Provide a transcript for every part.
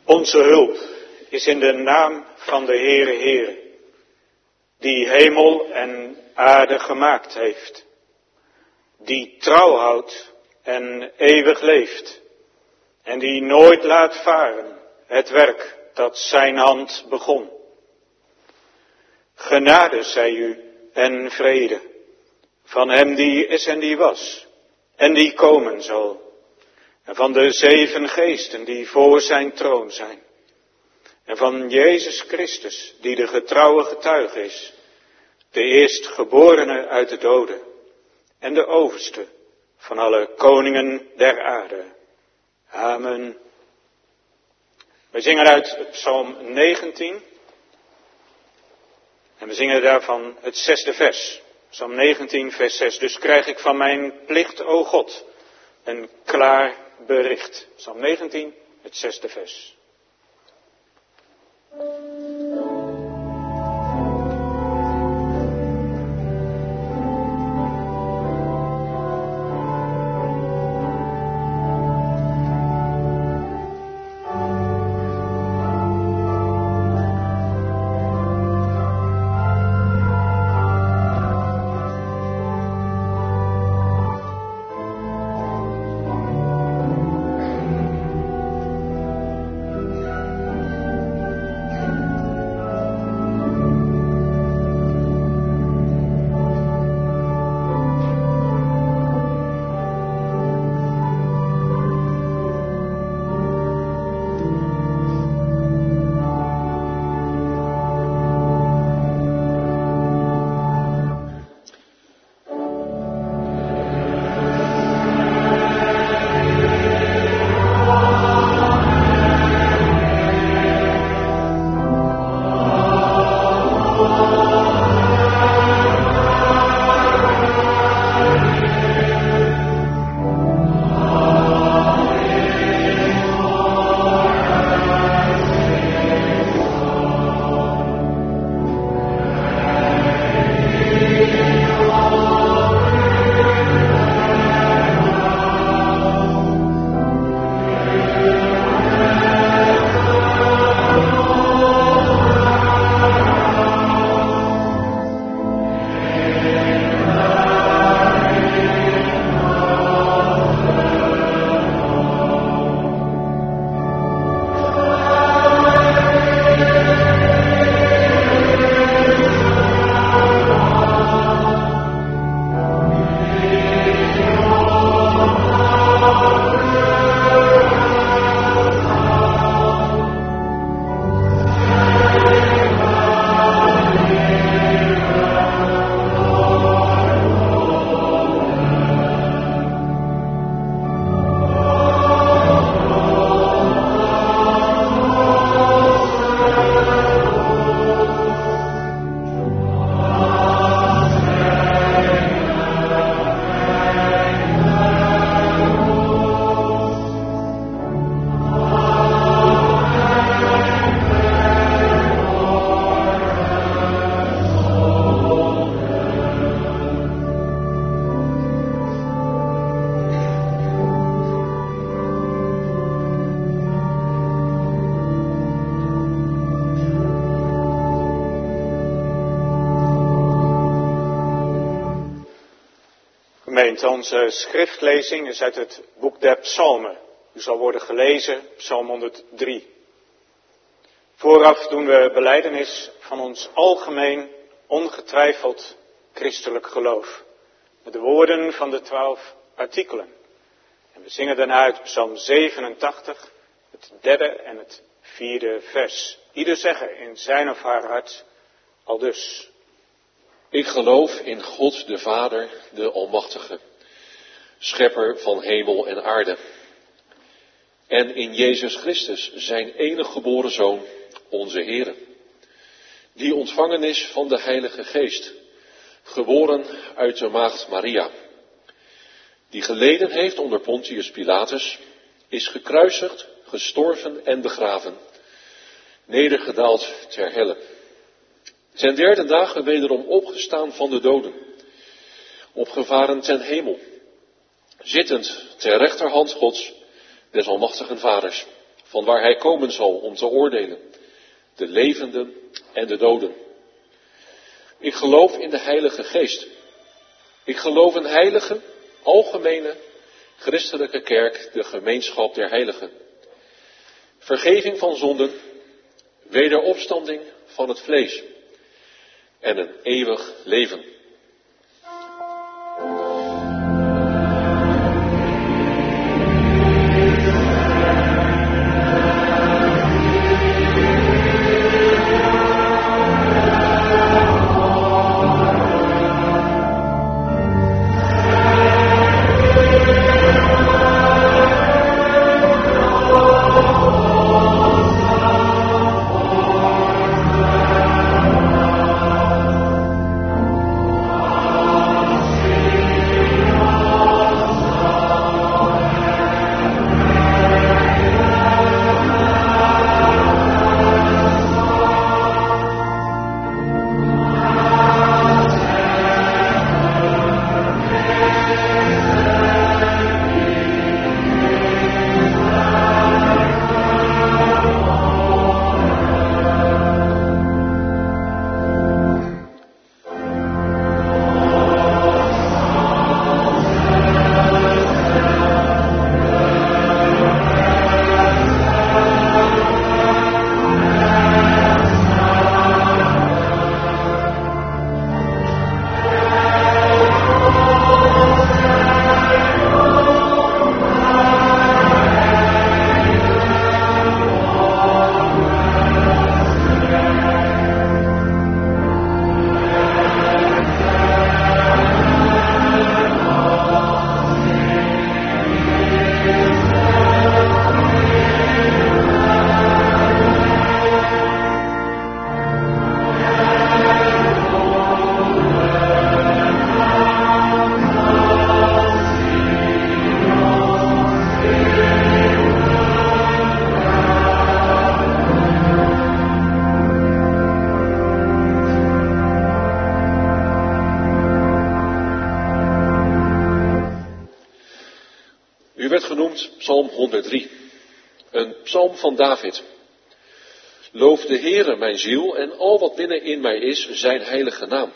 Onze hulp is in de naam van de Heere, die hemel en aarde gemaakt heeft, die trouw houdt en eeuwig leeft, en die nooit laat varen het werk dat zijn hand begon. Genade zij u en vrede, van hem die is en die was, en die komen zal, en van de 7 geesten die voor zijn troon zijn, en van Jezus Christus, die de getrouwe getuige is, de eerstgeborene uit de doden, en de overste van alle koningen der aarde. Amen. We zingen uit Psalm 19, en we zingen daarvan het 6e vers. Psalm 19, vers 6. Dus krijg ik van mijn plicht, o God, een klaar bericht. Psalm 19, het 6e vers. Onze schriftlezing is uit het boek der Psalmen. U zal worden gelezen, Psalm 103. Vooraf doen we belijdenis van ons algemeen, ongetwijfeld christelijk geloof. Met de woorden van de 12 artikelen. En we zingen daarna uit Psalm 87, het 3e en het 4e vers. Ieder zeggen in zijn of haar hart, aldus. Ik geloof in God de Vader, de Almachtige, schepper van hemel en aarde. En in Jezus Christus, zijn enige geboren Zoon, onze Heere, die ontvangen is van de Heilige Geest, geboren uit de maagd Maria, die geleden heeft onder Pontius Pilatus, is gekruisigd, gestorven en begraven, nedergedaald ter helle. Ten 3e dagen wederom opgestaan van de doden, opgevaren ten hemel, zittend ter rechterhand Gods, des almachtigen Vaders, van waar hij komen zal om te oordelen, de levenden en de doden. Ik geloof in de Heilige Geest. Ik geloof een heilige, algemene, christelijke kerk, de gemeenschap der heiligen. Vergeving van zonden, wederopstanding van het vlees en een eeuwig leven. U werd genoemd Psalm 103, een psalm van David. Loof de Heere mijn ziel en al wat binnenin mij is, zijn heilige naam.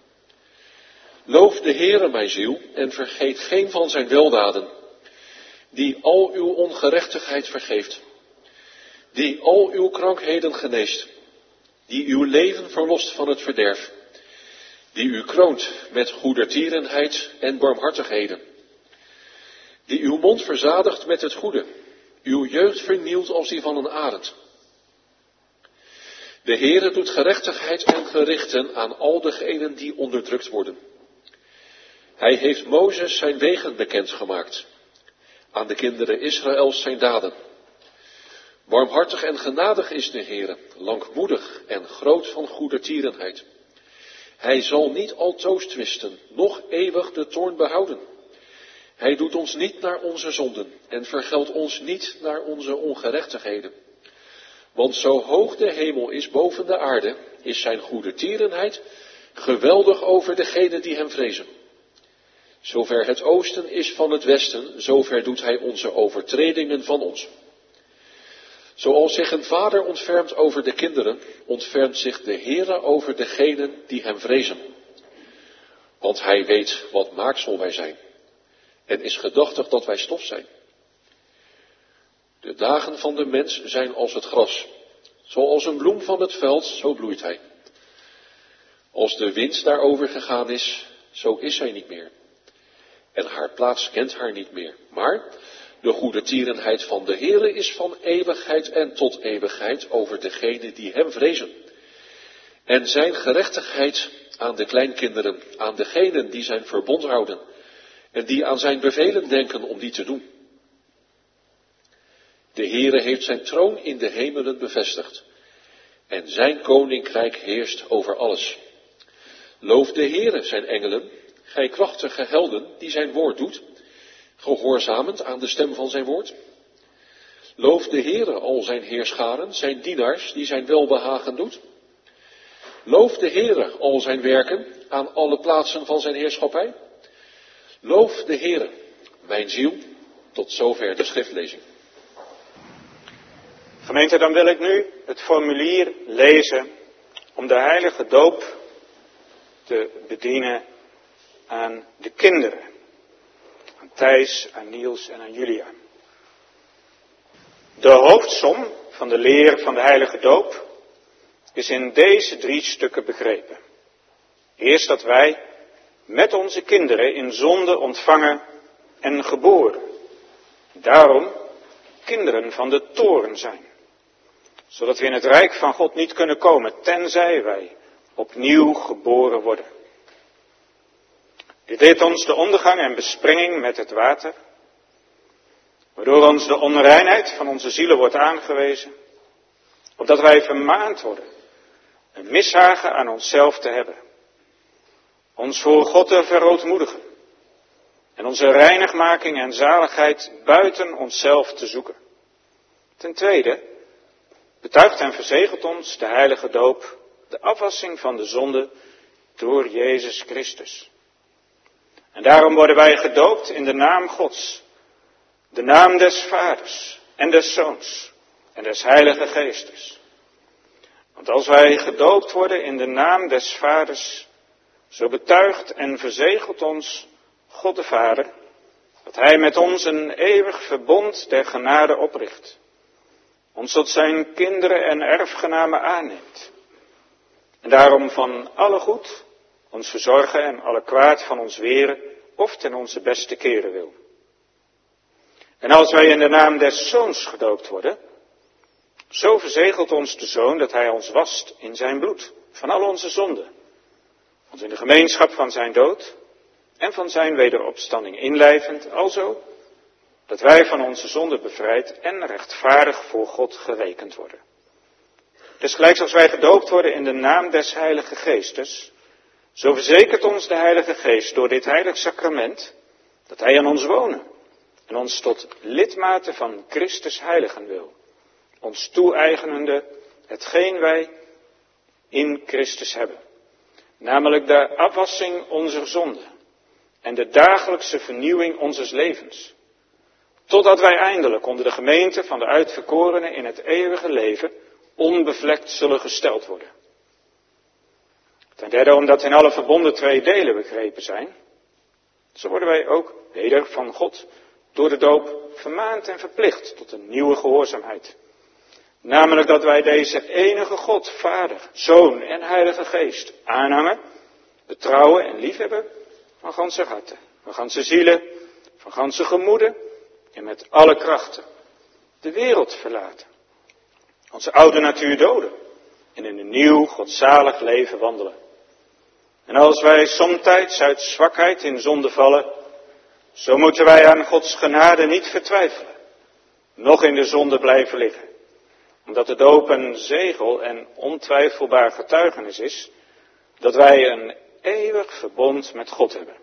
Loof de Heere mijn ziel en vergeet geen van zijn weldaden, die al uw ongerechtigheid vergeeft, die al uw krankheden geneest, die uw leven verlost van het verderf, die u kroont met goedertierenheid en barmhartigheden, die uw mond verzadigt met het goede, uw jeugd vernieuwt als die van een arend. De Heere doet gerechtigheid en gerichten aan al degenen die onderdrukt worden. Hij heeft Mozes zijn wegen bekendgemaakt, aan de kinderen Israëls zijn daden. Warmhartig en genadig is de Heere, langmoedig en groot van goedertierenheid. Hij zal niet altoos twisten, noch eeuwig de toorn behouden. Hij doet ons niet naar onze zonden en vergeldt ons niet naar onze ongerechtigheden. Want zo hoog de hemel is boven de aarde, is zijn goedertierenheid geweldig over degenen die hem vrezen. Zover het oosten is van het westen, zover doet hij onze overtredingen van ons. Zoals zich een vader ontfermt over de kinderen, ontfermt zich de Heere over degenen die hem vrezen. Want hij weet wat maaksel wij zijn en is gedachtig dat wij stof zijn. De dagen van de mens zijn als het gras, zoals een bloem van het veld, zo bloeit hij. Als de wind daarover gegaan is, zo is zij niet meer. En haar plaats kent haar niet meer. Maar de goedertierenheid van de Heere is van eeuwigheid en tot eeuwigheid over degenen die hem vrezen. En zijn gerechtigheid aan de kleinkinderen, aan degenen die zijn verbond houden en die aan zijn bevelen denken om die te doen. De Heere heeft zijn troon in de hemelen bevestigd en zijn koninkrijk heerst over alles. Loof de Heere zijn engelen, gij krachtige helden die zijn woord doet, gehoorzamend aan de stem van zijn woord. Loof de Heere al zijn heerscharen, zijn dienaars die zijn welbehagen doet. Loof de Heere al zijn werken aan alle plaatsen van zijn heerschappij. Loof de Heere, mijn ziel, tot zover de schriftlezing. Gemeente, dan wil ik nu het formulier lezen om de heilige doop te bedienen aan de kinderen. Aan Thijs, aan Niels en aan Julia. De hoofdsom van de leer van de heilige doop is in deze 3 stukken begrepen. Eerst dat wij met onze kinderen in zonde ontvangen en geboren. Daarom kinderen van de toorn zijn. Zodat we in het rijk van God niet kunnen komen, tenzij wij opnieuw geboren worden. Dit leert ons de ondergang en besprenging met het water, waardoor ons de onreinheid van onze zielen wordt aangewezen, opdat wij vermaand worden een mishagen aan onszelf te hebben, ons voor God te verootmoedigen en onze reinigmaking en zaligheid buiten onszelf te zoeken. Ten tweede betuigt en verzegelt ons de heilige doop de afwassing van de zonde door Jezus Christus. En daarom worden wij gedoopt in de naam Gods, de naam des Vaders en des Zoons en des Heilige Geestes. Want als wij gedoopt worden in de naam des Vaders, zo betuigt en verzegelt ons God de Vader, dat Hij met ons een eeuwig verbond der genade opricht, ons tot zijn kinderen en erfgenamen aanneemt, en daarom van alle goed ons verzorgen en alle kwaad van ons weren of ten onze beste keren wil. En als wij in de naam des Zoons gedoopt worden, zo verzegelt ons de Zoon dat Hij ons wast in zijn bloed van al onze zonden, ons in de gemeenschap van zijn dood en van zijn wederopstanding inlijvend, alzo dat wij van onze zonden bevrijd en rechtvaardig voor God gerekend worden. Desgelijks als wij gedoopt worden in de naam des Heilige Geestes, zo verzekert ons de Heilige Geest door dit heilig sacrament dat Hij aan ons wonen en ons tot lidmaten van Christus heiligen wil, ons toe-eigenende hetgeen wij in Christus hebben, namelijk de afwassing onze zonden en de dagelijkse vernieuwing onzes levens, totdat wij eindelijk onder de gemeente van de uitverkorenen in het eeuwige leven onbevlekt zullen gesteld worden. Ten derde, omdat in alle verbonden 2 delen begrepen zijn, zo worden wij ook weder van God door de doop vermaand en verplicht tot een nieuwe gehoorzaamheid. Namelijk dat wij deze enige God, Vader, Zoon en Heilige Geest aanhangen, betrouwen en liefhebben van ganse harten, van ganse zielen, van ganse gemoeden en met alle krachten de wereld verlaten. Onze oude natuur doden en in een nieuw, godzalig leven wandelen. En als wij somtijds uit zwakheid in zonde vallen, zo moeten wij aan Gods genade niet vertwijfelen, noch in de zonde blijven liggen. Omdat de doop een zegel en ontwijfelbaar getuigenis is, dat wij een eeuwig verbond met God hebben.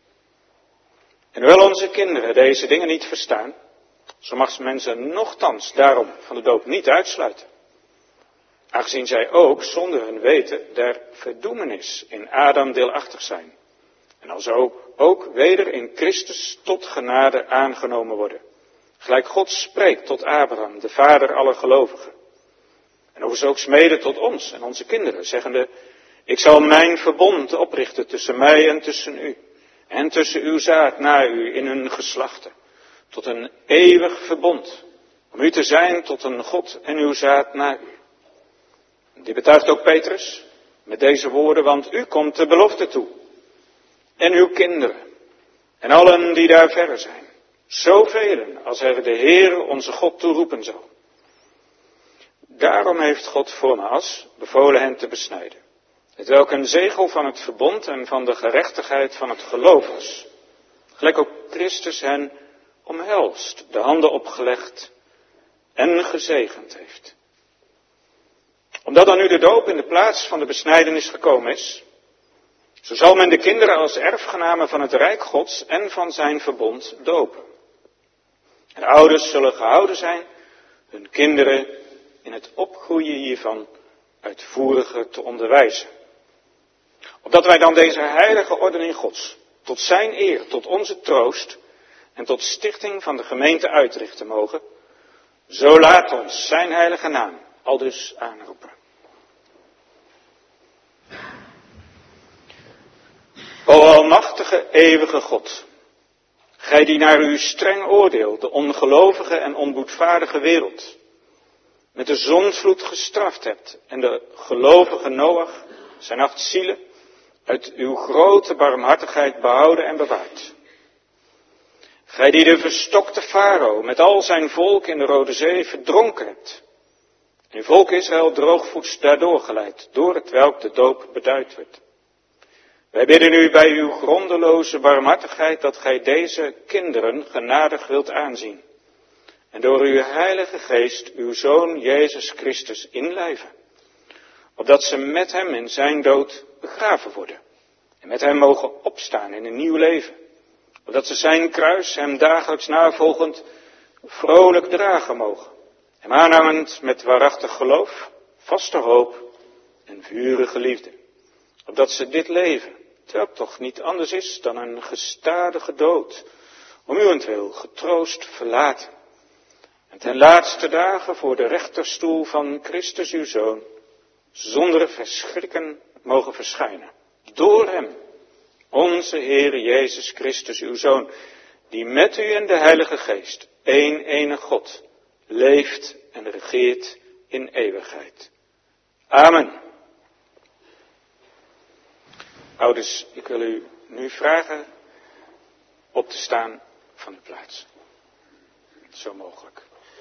En hoewel onze kinderen deze dingen niet verstaan, zo mag men ze nochtans daarom van de doop niet uitsluiten. Aangezien zij ook, zonder hun weten, der verdoemenis in Adam deelachtig zijn. En alzo ook weder in Christus tot genade aangenomen worden. Gelijk God spreekt tot Abraham, de vader aller gelovigen. En overigens ook smeden tot ons en onze kinderen, zeggende: ik zal mijn verbond oprichten tussen mij en tussen u. En tussen uw zaad na u in hun geslachten. Tot een eeuwig verbond. Om u te zijn tot een God en uw zaad na u. Die betuigt ook Petrus met deze woorden: want u komt de belofte toe. En uw kinderen. En allen die daar verre zijn. Zoveel als er de Heere onze God toeroepen zal. Daarom heeft God voormaals bevolen hen te besnijden. Hetwelk een zegel van het verbond en van de gerechtigheid van het geloof was. Gelijk ook Christus hen omhelst, de handen opgelegd en gezegend heeft. Omdat dan nu de doop in de plaats van de besnijdenis gekomen is, zo zal men de kinderen als erfgenamen van het Rijk Gods en van zijn verbond dopen. En de ouders zullen gehouden zijn hun kinderen in het opgroeien hiervan uitvoeriger te onderwijzen. Opdat wij dan deze heilige ordening Gods, tot zijn eer, tot onze troost en tot stichting van de gemeente uitrichten mogen, Zo laat ons zijn heilige naam aldus aanroepen. O almachtige, eeuwige God, gij die naar uw streng oordeel de ongelovige en onboedvaardige wereld met de zondvloed gestraft hebt en de gelovige Noach, zijn 8 zielen, uit uw grote barmhartigheid behouden en bewaard. Gij die de verstokte farao met al zijn volk in de Rode Zee verdronken hebt, en uw volk Israël droogvoets daardoor geleid, door het welk de doop beduid werd. Wij bidden u bij uw grondeloze barmhartigheid dat gij deze kinderen genadig wilt aanzien, en door uw heilige geest uw Zoon Jezus Christus inlijven, opdat ze met hem in zijn dood begraven worden, en met hem mogen opstaan in een nieuw leven, opdat ze zijn kruis hem dagelijks navolgend vrolijk dragen mogen, hem aanhangend met waarachtig geloof, vaste hoop en vurige liefde, opdat ze dit leven, terwijl het toch niet anders is dan een gestadige dood, om uwentwil getroost verlaten, en ten laatste dagen voor de rechterstoel van Christus uw Zoon, zonder verschrikken mogen verschijnen. Door hem, onze Heer Jezus Christus uw Zoon, die met u en de Heilige Geest, één enige God, leeft en regeert in eeuwigheid. Amen. Ouders, ik wil u nu vragen op te staan van uw plaats. Zo mogelijk.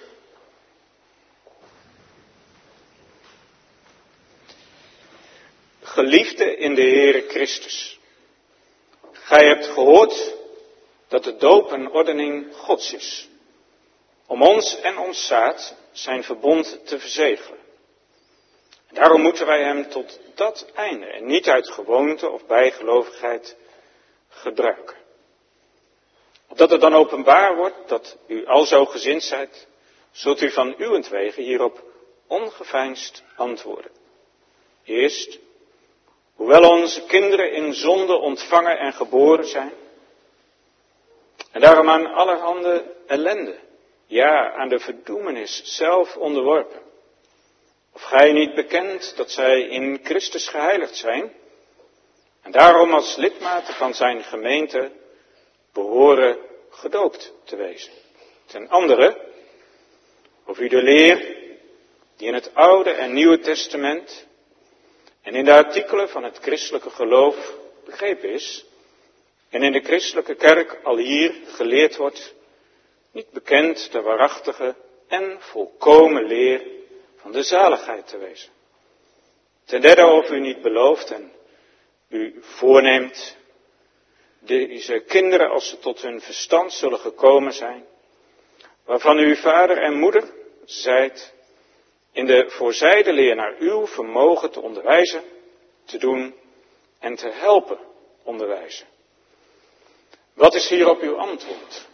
Geliefde in de Heere Christus, gij hebt gehoord dat de doop een ordening Gods is, om ons en ons zaad zijn verbond te verzegelen. En daarom moeten wij hem tot dat einde en niet uit gewoonte of bijgelovigheid gebruiken. Opdat het dan openbaar wordt dat u alzo gezind zijt, zult u van uwentwege hierop ongeveinsd antwoorden. Eerst, hoewel onze kinderen in zonde ontvangen en geboren zijn, en daarom aan allerhande ellende, ja, aan de verdoemenis zelf onderworpen. Of gij niet bekent dat zij in Christus geheiligd zijn, en daarom als lidmaten van zijn gemeente behoren gedoopt te wezen. Ten andere, of u de leer die in het Oude en Nieuwe Testament en in de artikelen van het christelijke geloof begrepen is, en in de christelijke kerk al hier geleerd wordt, niet bekend de waarachtige en volkomen leer van de zaligheid te wezen. Ten derde, of u niet belooft en u voorneemt deze kinderen, als ze tot hun verstand zullen gekomen zijn, waarvan uw vader en moeder zijt, in de voorzijde leer naar uw vermogen te onderwijzen, te doen en te helpen onderwijzen. Wat is hierop uw antwoord?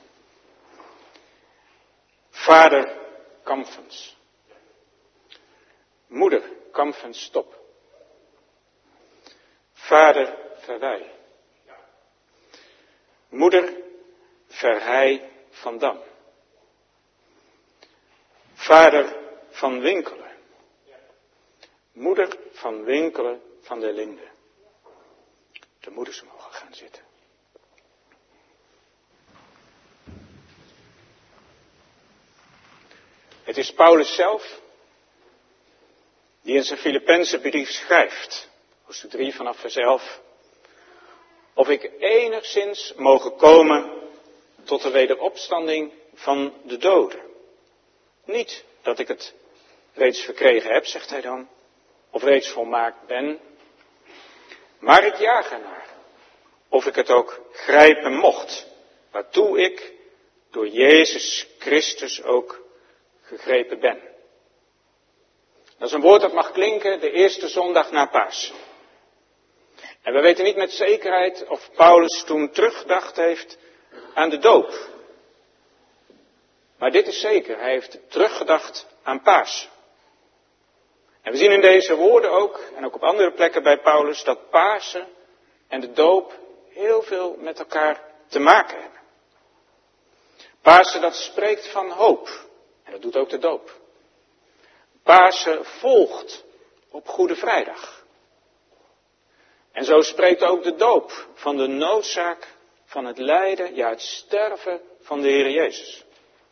Vader Kampfens. Moeder Kampfens Stop. Vader Verwij. Moeder Verheij van Dam. Vader van Winkelen. Moeder van Winkelen van der Linde. De moeders mogen gaan zitten. Het is Paulus zelf die in zijn Filippense brief schrijft, hoofdstuk 3 vanaf vers 11, of ik enigszins mogen komen tot de wederopstanding van de doden. Niet dat ik het reeds verkregen heb, zegt hij dan, of reeds volmaakt ben, maar ik jaag ernaar, of ik het ook grijpen mocht, waartoe ik door Jezus Christus ook gegrepen ben. Dat is een woord dat mag klinken de eerste zondag na Pasen. En we weten niet met zekerheid of Paulus toen teruggedacht heeft aan de doop. Maar dit is zeker, hij heeft teruggedacht aan Pasen. En we zien in deze woorden ook, en ook op andere plekken bij Paulus, dat Pasen en de doop heel veel met elkaar te maken hebben. Pasen, dat spreekt van hoop. En En dat doet ook de doop. Pasen volgt op Goede Vrijdag. En zo spreekt ook de doop van de noodzaak van het lijden, ja het sterven van de Heer Jezus.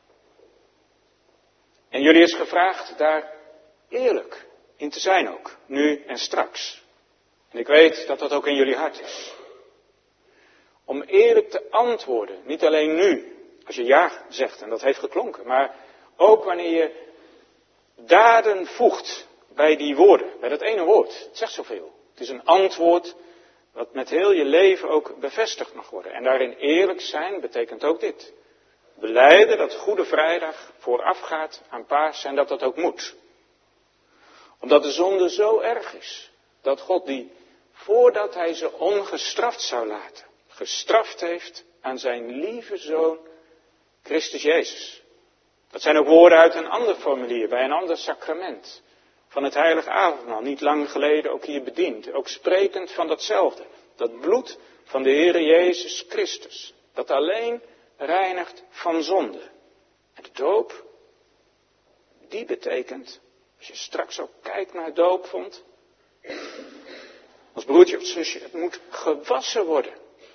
En jullie is gevraagd daar eerlijk in te zijn ook, nu en straks. En ik weet dat dat ook in jullie hart is. Om eerlijk te antwoorden, niet alleen nu, als je ja zegt, en dat heeft geklonken, maar ook wanneer je daden voegt bij die woorden, bij dat ene woord. Het zegt zoveel. Het is een antwoord wat met heel je leven ook bevestigd mag worden. En daarin eerlijk zijn betekent ook dit. Belijden dat Goede Vrijdag voorafgaat aan Pasen en dat dat ook moet. Omdat de zonde zo erg is, dat God die, voordat hij ze ongestraft zou laten, gestraft heeft aan zijn lieve Zoon, Christus Jezus. Dat zijn ook woorden uit een ander formulier, bij een ander sacrament. Van het heilige avondmaal, niet lang geleden ook hier bediend. Ook sprekend van datzelfde. Dat bloed van de Heere Jezus Christus. Dat alleen reinigt van zonde. En de doop, die betekent, als je straks ook kijkt naar het doopvond. Als broertje of zusje, het moet gewassen worden.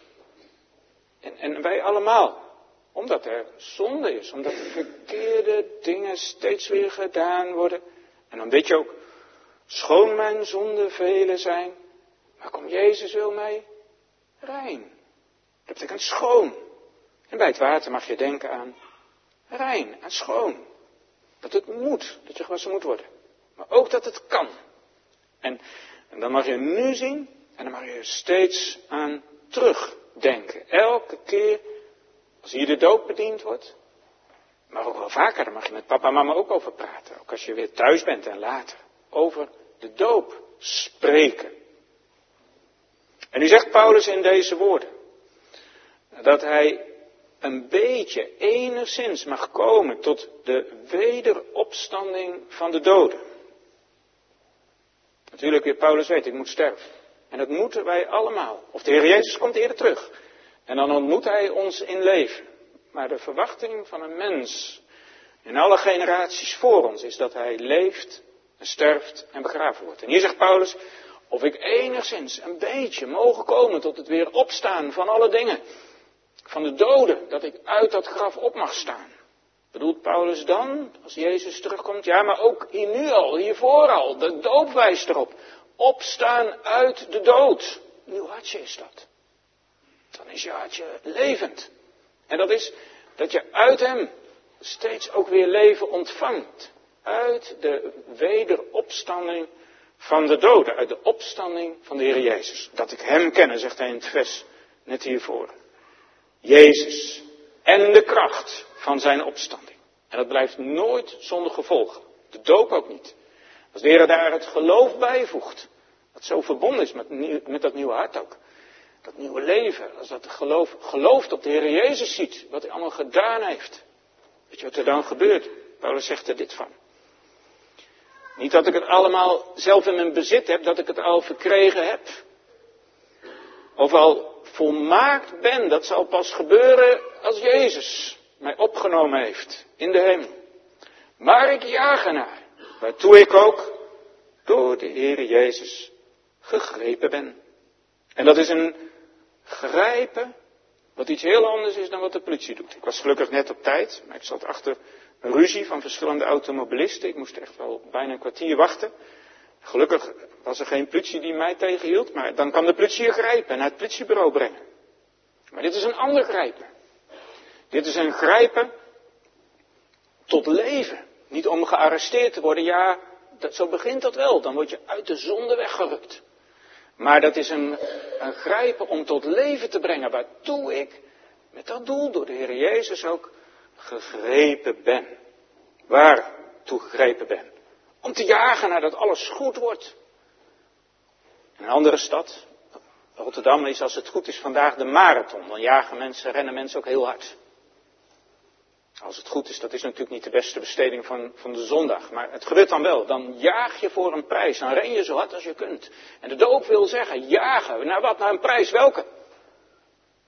En wij allemaal. Omdat er zonde is, omdat er verkeerde dingen steeds weer gedaan worden. En dan weet je ook, schoon mijn zonden vele zijn, maar kom Jezus wil mij rein. Dat betekent schoon. En bij het water mag je denken aan rein, aan schoon. Dat het moet, dat je gewassen moet worden. Maar ook dat het kan. En dan mag je nu zien, en dan mag je steeds aan terugdenken. Elke keer als hier de doop bediend wordt, maar ook wel vaker, daar mag je met papa en mama ook over praten. Ook als je weer thuis bent en later. Over de doop spreken. En nu zegt Paulus in deze woorden, dat hij een beetje enigszins mag komen tot de wederopstanding van de doden. Natuurlijk, weer Paulus weet, ik moet sterven. En dat moeten wij allemaal. Of de Heer Jezus komt eerder terug. En dan ontmoet hij ons in leven. Maar de verwachting van een mens in alle generaties voor ons is dat hij leeft en sterft en begraven wordt. En hier zegt Paulus, of ik enigszins een beetje mogen komen tot het weer opstaan van alle dingen. Van de doden, dat ik uit dat graf op mag staan. Bedoelt Paulus dan, als Jezus terugkomt? Ja, maar ook hier nu al, hiervoor al, de doop wijst erop. Opstaan uit de dood. Nieuw hartje is dat. Dan is je hartje levend. En dat is dat je uit hem steeds ook weer leven ontvangt. Uit de wederopstanding van de doden. Uit de opstanding van de Heer Jezus. Dat ik hem ken, zegt hij in het vers net hiervoor. Jezus en de kracht van zijn opstanding. En dat blijft nooit zonder gevolgen. De doop ook niet. Als de Heer daar het geloof bijvoegt. Dat zo verbonden is met dat nieuwe hart ook. Dat nieuwe leven. Als dat geloof op de Heer Jezus ziet. Wat hij allemaal gedaan heeft. Weet je wat er dan gebeurt? Paulus zegt er dit van. Niet dat ik het allemaal zelf in mijn bezit heb. Dat ik het al verkregen heb. Of al volmaakt ben. Dat zal pas gebeuren als Jezus mij opgenomen heeft. In de hemel. Maar ik jaag ernaar. Waartoe ik ook door de Heer Jezus gegrepen ben. En dat is een grijpen wat iets heel anders is dan wat de politie doet. Ik was gelukkig net op tijd, maar ik zat achter een ruzie van verschillende automobilisten. Ik moest echt wel bijna een kwartier wachten. Gelukkig was er geen politie die mij tegenhield, maar dan kan de politie je grijpen en naar het politiebureau brengen. Maar dit is een ander grijpen. Dit is een grijpen tot leven. Niet om gearresteerd te worden, ja, zo begint dat wel. Dan word je uit de zonde weggerukt. Maar dat is een grijpen om tot leven te brengen, waartoe ik met dat doel door de Heer Jezus ook gegrepen ben. Waartoe gegrepen ben? Om te jagen naar dat alles goed wordt. In een andere stad, Rotterdam, is als het goed is vandaag de marathon. Dan rennen mensen ook heel hard. Als het goed is, dat is natuurlijk niet de beste besteding van de zondag. Maar het gebeurt dan wel. Dan jaag je voor een prijs. Dan ren je zo hard als je kunt. En de doop wil zeggen, jagen. Naar wat? Naar een prijs. Welke?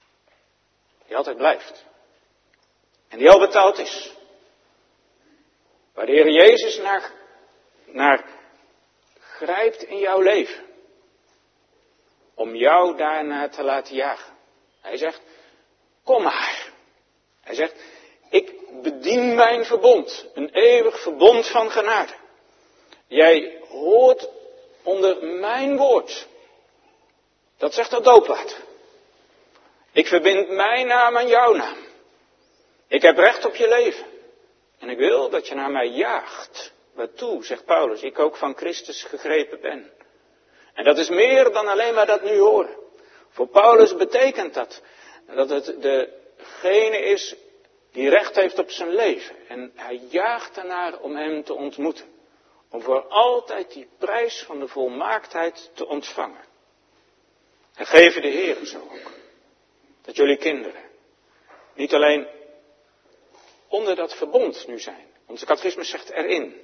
Die altijd blijft. En die al betaald is. Waar de Heer Jezus naar grijpt in jouw leven. Om jou daarna te laten jagen. Hij zegt, kom maar. Hij zegt, ik bedien mijn verbond. Een eeuwig verbond van genade. Jij hoort onder mijn woord. Dat zegt dat doopwater. Ik verbind mijn naam aan jouw naam. Ik heb recht op je leven. En ik wil dat je naar mij jaagt. Waartoe, zegt Paulus, ik ook van Christus gegrepen ben. En dat is meer dan alleen maar dat nu horen. Voor Paulus betekent dat het degene is die recht heeft op zijn leven. En hij jaagt ernaar om hem te ontmoeten. Om voor altijd die prijs van de volmaaktheid te ontvangen. En geven de Heer zo ook. Dat jullie kinderen niet alleen onder dat verbond nu zijn. Onze catechismus zegt erin.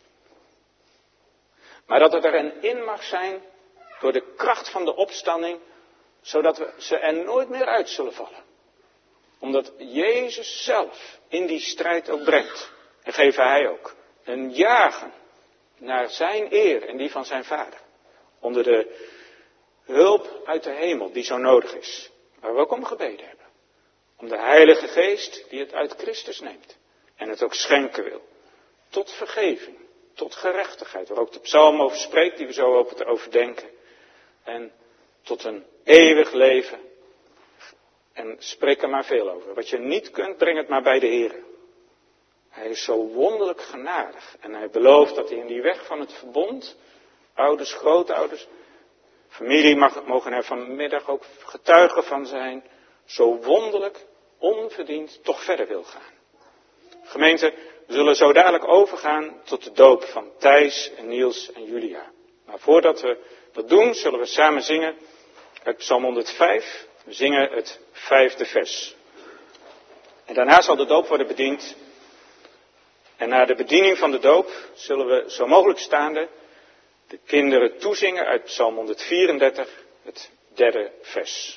Maar dat het er een in mag zijn door de kracht van de opstanding. Zodat we ze er nooit meer uit zullen vallen. Omdat Jezus zelf in die strijd ook brengt. En geven hij ook. Een jagen naar zijn eer en die van zijn vader. Onder de hulp uit de hemel die zo nodig is. Waar we ook om gebeden hebben. Om de Heilige Geest die het uit Christus neemt. En het ook schenken wil. Tot vergeving. Tot gerechtigheid. Waar ook de psalm over spreekt die we zo over te overdenken. En tot een eeuwig leven. En spreek er maar veel over. Wat je niet kunt, breng het maar bij de Heer. Hij is zo wonderlijk genadig. En hij belooft dat hij in die weg van het verbond, ouders, grootouders, familie mogen er vanmiddag ook getuigen van zijn, zo wonderlijk, onverdiend, toch verder wil gaan. Gemeente, we zullen zo dadelijk overgaan tot de doop van Thijs en Niels en Julia. Maar voordat we dat doen, zullen we samen zingen uit Psalm 105. We zingen het 5e vers. En daarna zal de doop worden bediend. En na de bediening van de doop zullen we zo mogelijk staande de kinderen toezingen uit Psalm 134, het 3e vers.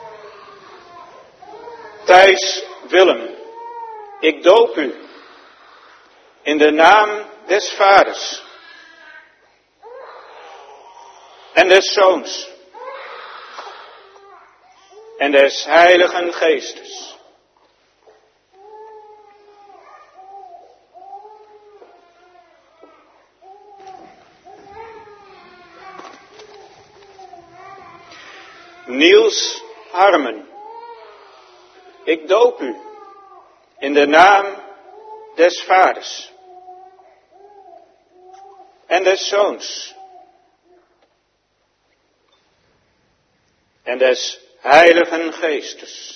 Thijs Willem, ik doop u in de naam des Vaders en des Zoons en des Heiligen Geestes. Niels Harmen, ik doop u in de naam des Vaders en des Zoons en des Heiligen Geestes.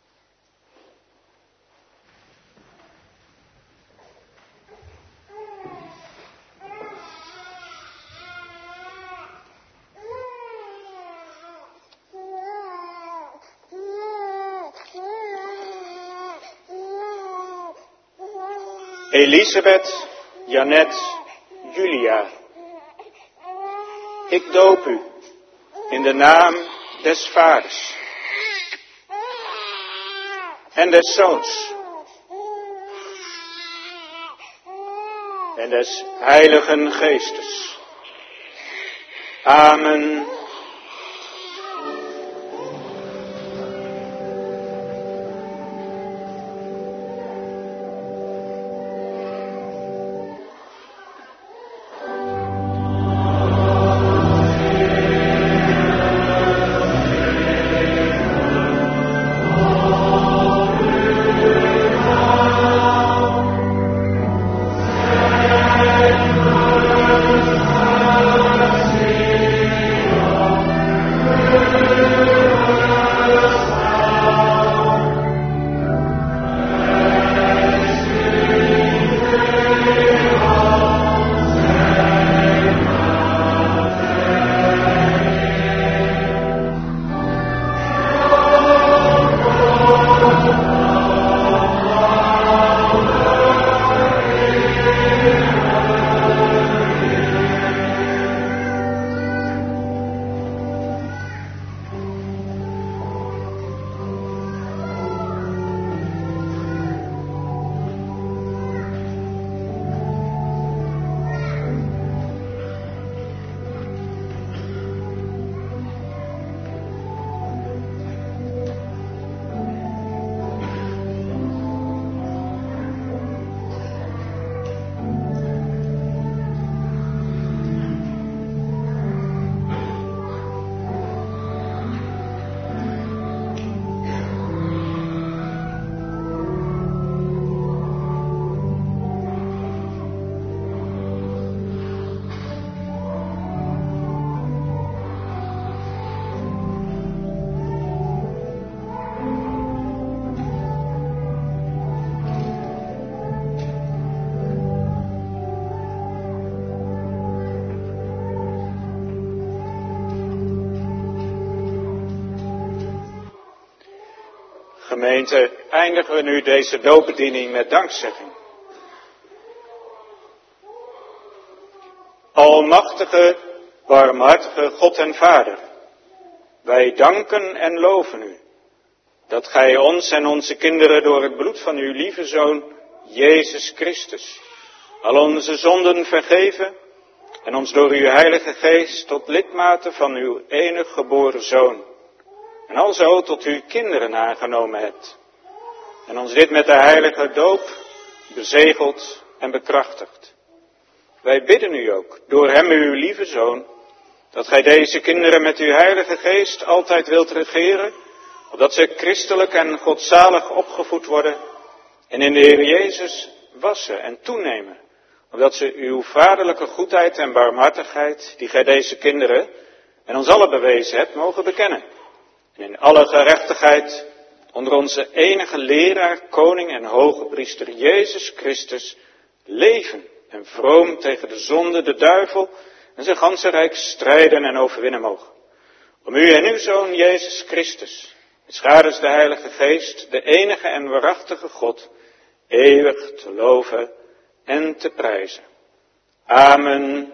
Elisabeth, Janet, Julia, ik doop u in de naam des Vaders en des Zoons en des Heiligen Geestes. Amen. Gemeente, eindigen we nu deze doopbediening met dankzegging. Almachtige, barmhartige God en Vader, wij danken en loven u, dat gij ons en onze kinderen door het bloed van uw lieve Zoon, Jezus Christus, al onze zonden vergeven en ons door uw Heilige Geest tot lidmaten van uw enig geboren Zoon, en alzo tot uw kinderen aangenomen hebt, en ons dit met de heilige doop bezegeld en bekrachtigd. Wij bidden u ook, door hem uw lieve Zoon, dat gij deze kinderen met uw Heilige Geest altijd wilt regeren, opdat ze christelijk en godzalig opgevoed worden en in de Heer Jezus wassen en toenemen, opdat ze uw vaderlijke goedheid en barmhartigheid, die gij deze kinderen en ons allen bewezen hebt, mogen bekennen. En in alle gerechtigheid onder onze enige leraar, koning en hoge priester Jezus Christus leven en vroom tegen de zonde, de duivel en zijn ganse rijk strijden en overwinnen mogen. Om u en uw Zoon Jezus Christus, met schades de Heilige Geest, de enige en waarachtige God, eeuwig te loven en te prijzen. Amen.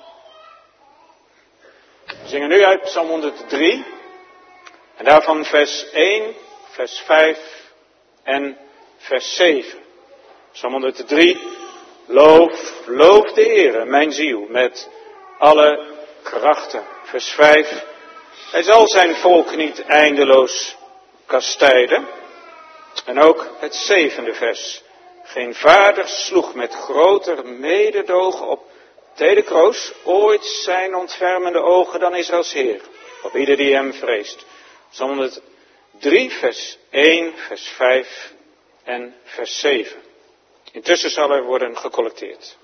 We zingen nu uit Psalm 103 en daarvan vers 1, vers 5 en vers 7. Psalm 103, Loof de Heere, mijn ziel, met alle krachten. Vers 5. Hij zal zijn volk niet eindeloos kastijden. En ook het 7e vers. Geen vader sloeg met groter mededogen op tederkroos ooit zijn ontfermende ogen dan Israëls Heer, op ieder die hem vreest. Psalm 103, vers 1, vers 5 en vers 7. Intussen zal er worden gecollecteerd.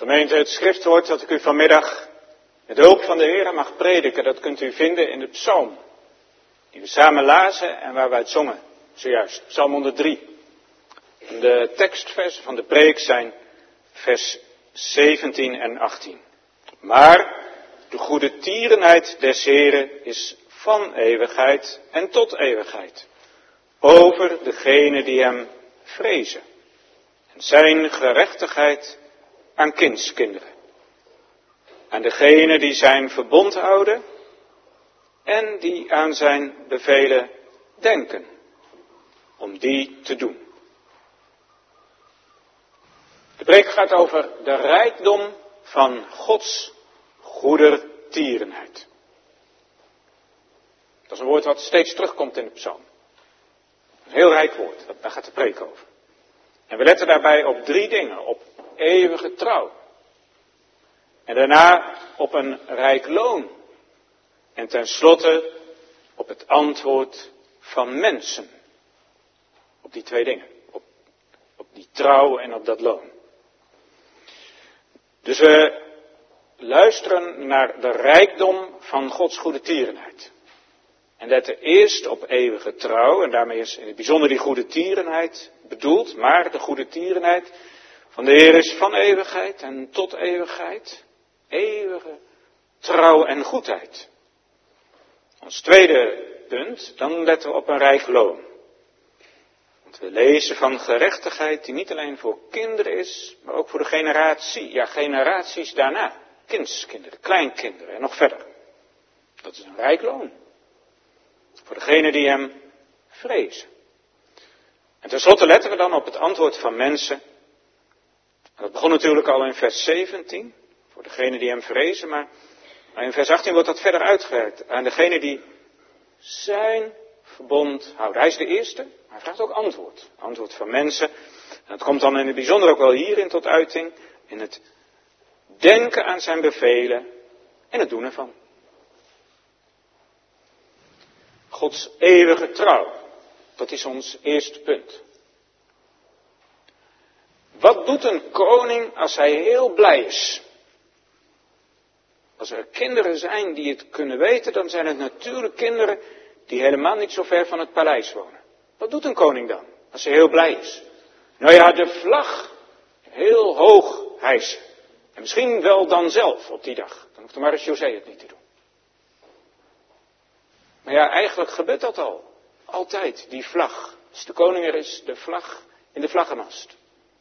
Gemeente, het schriftwoord dat ik u vanmiddag met hulp van de Heer mag prediken, dat kunt u vinden in de psalm. Die we samen lazen en waar we uit zongen, zojuist. Psalm 103. En de tekstversen van de preek zijn vers 17 en 18. Maar de goede tierenheid des Heren is van eeuwigheid en tot eeuwigheid. Over degenen die hem vrezen. En zijn gerechtigheid aan kindskinderen. Aan degenen die zijn verbond houden en die aan zijn bevelen denken. Om die te doen. De preek gaat over de rijkdom van Gods goedertierenheid. Dat is een woord wat steeds terugkomt in de psalm. Een heel rijk woord, daar gaat de preek over. En we letten daarbij op 3 dingen. Op eeuwige trouw. En daarna op een rijk loon. En tenslotte op het antwoord van mensen. Op die 2 dingen. Op die trouw en op dat loon. Dus we luisteren naar de rijkdom van Gods goedertierenheid. En letten eerst op eeuwige trouw. En daarmee is in het bijzonder die goedertierenheid bedoeld. Maar de goedertierenheid van de Heer is van eeuwigheid en tot eeuwigheid. Eeuwige trouw en goedheid. Ons tweede punt, dan letten we op een rijk loon. Want we lezen van gerechtigheid die niet alleen voor kinderen is, maar ook voor de generaties daarna. Kindskinderen, kleinkinderen en nog verder. Dat is een rijk loon. Voor degenen die hem vrezen. En tenslotte letten we dan op het antwoord van mensen. En dat begon natuurlijk al in vers 17. Voor degenen die hem vrezen. Maar in vers 18 wordt dat verder uitgewerkt. Aan degenen die zijn verbond houden. Hij is de eerste. Maar hij vraagt ook antwoord. Antwoord van mensen. En dat komt dan in het bijzonder ook wel hierin tot uiting. In het denken aan zijn bevelen. En het doen ervan. Gods eeuwige trouw. Dat is ons eerste punt. Wat doet een koning als hij heel blij is? Als er kinderen zijn die het kunnen weten, dan zijn het natuurlijk kinderen die helemaal niet zo ver van het paleis wonen. Wat doet een koning dan, als hij heel blij is? Nou ja, de vlag heel hoog hijsen. En misschien wel dan zelf op die dag. Dan hoeft de Maris José het niet te doen. Maar ja, eigenlijk gebeurt dat al. Altijd, die vlag. Als de koning er is, de vlag in de vlaggenmast.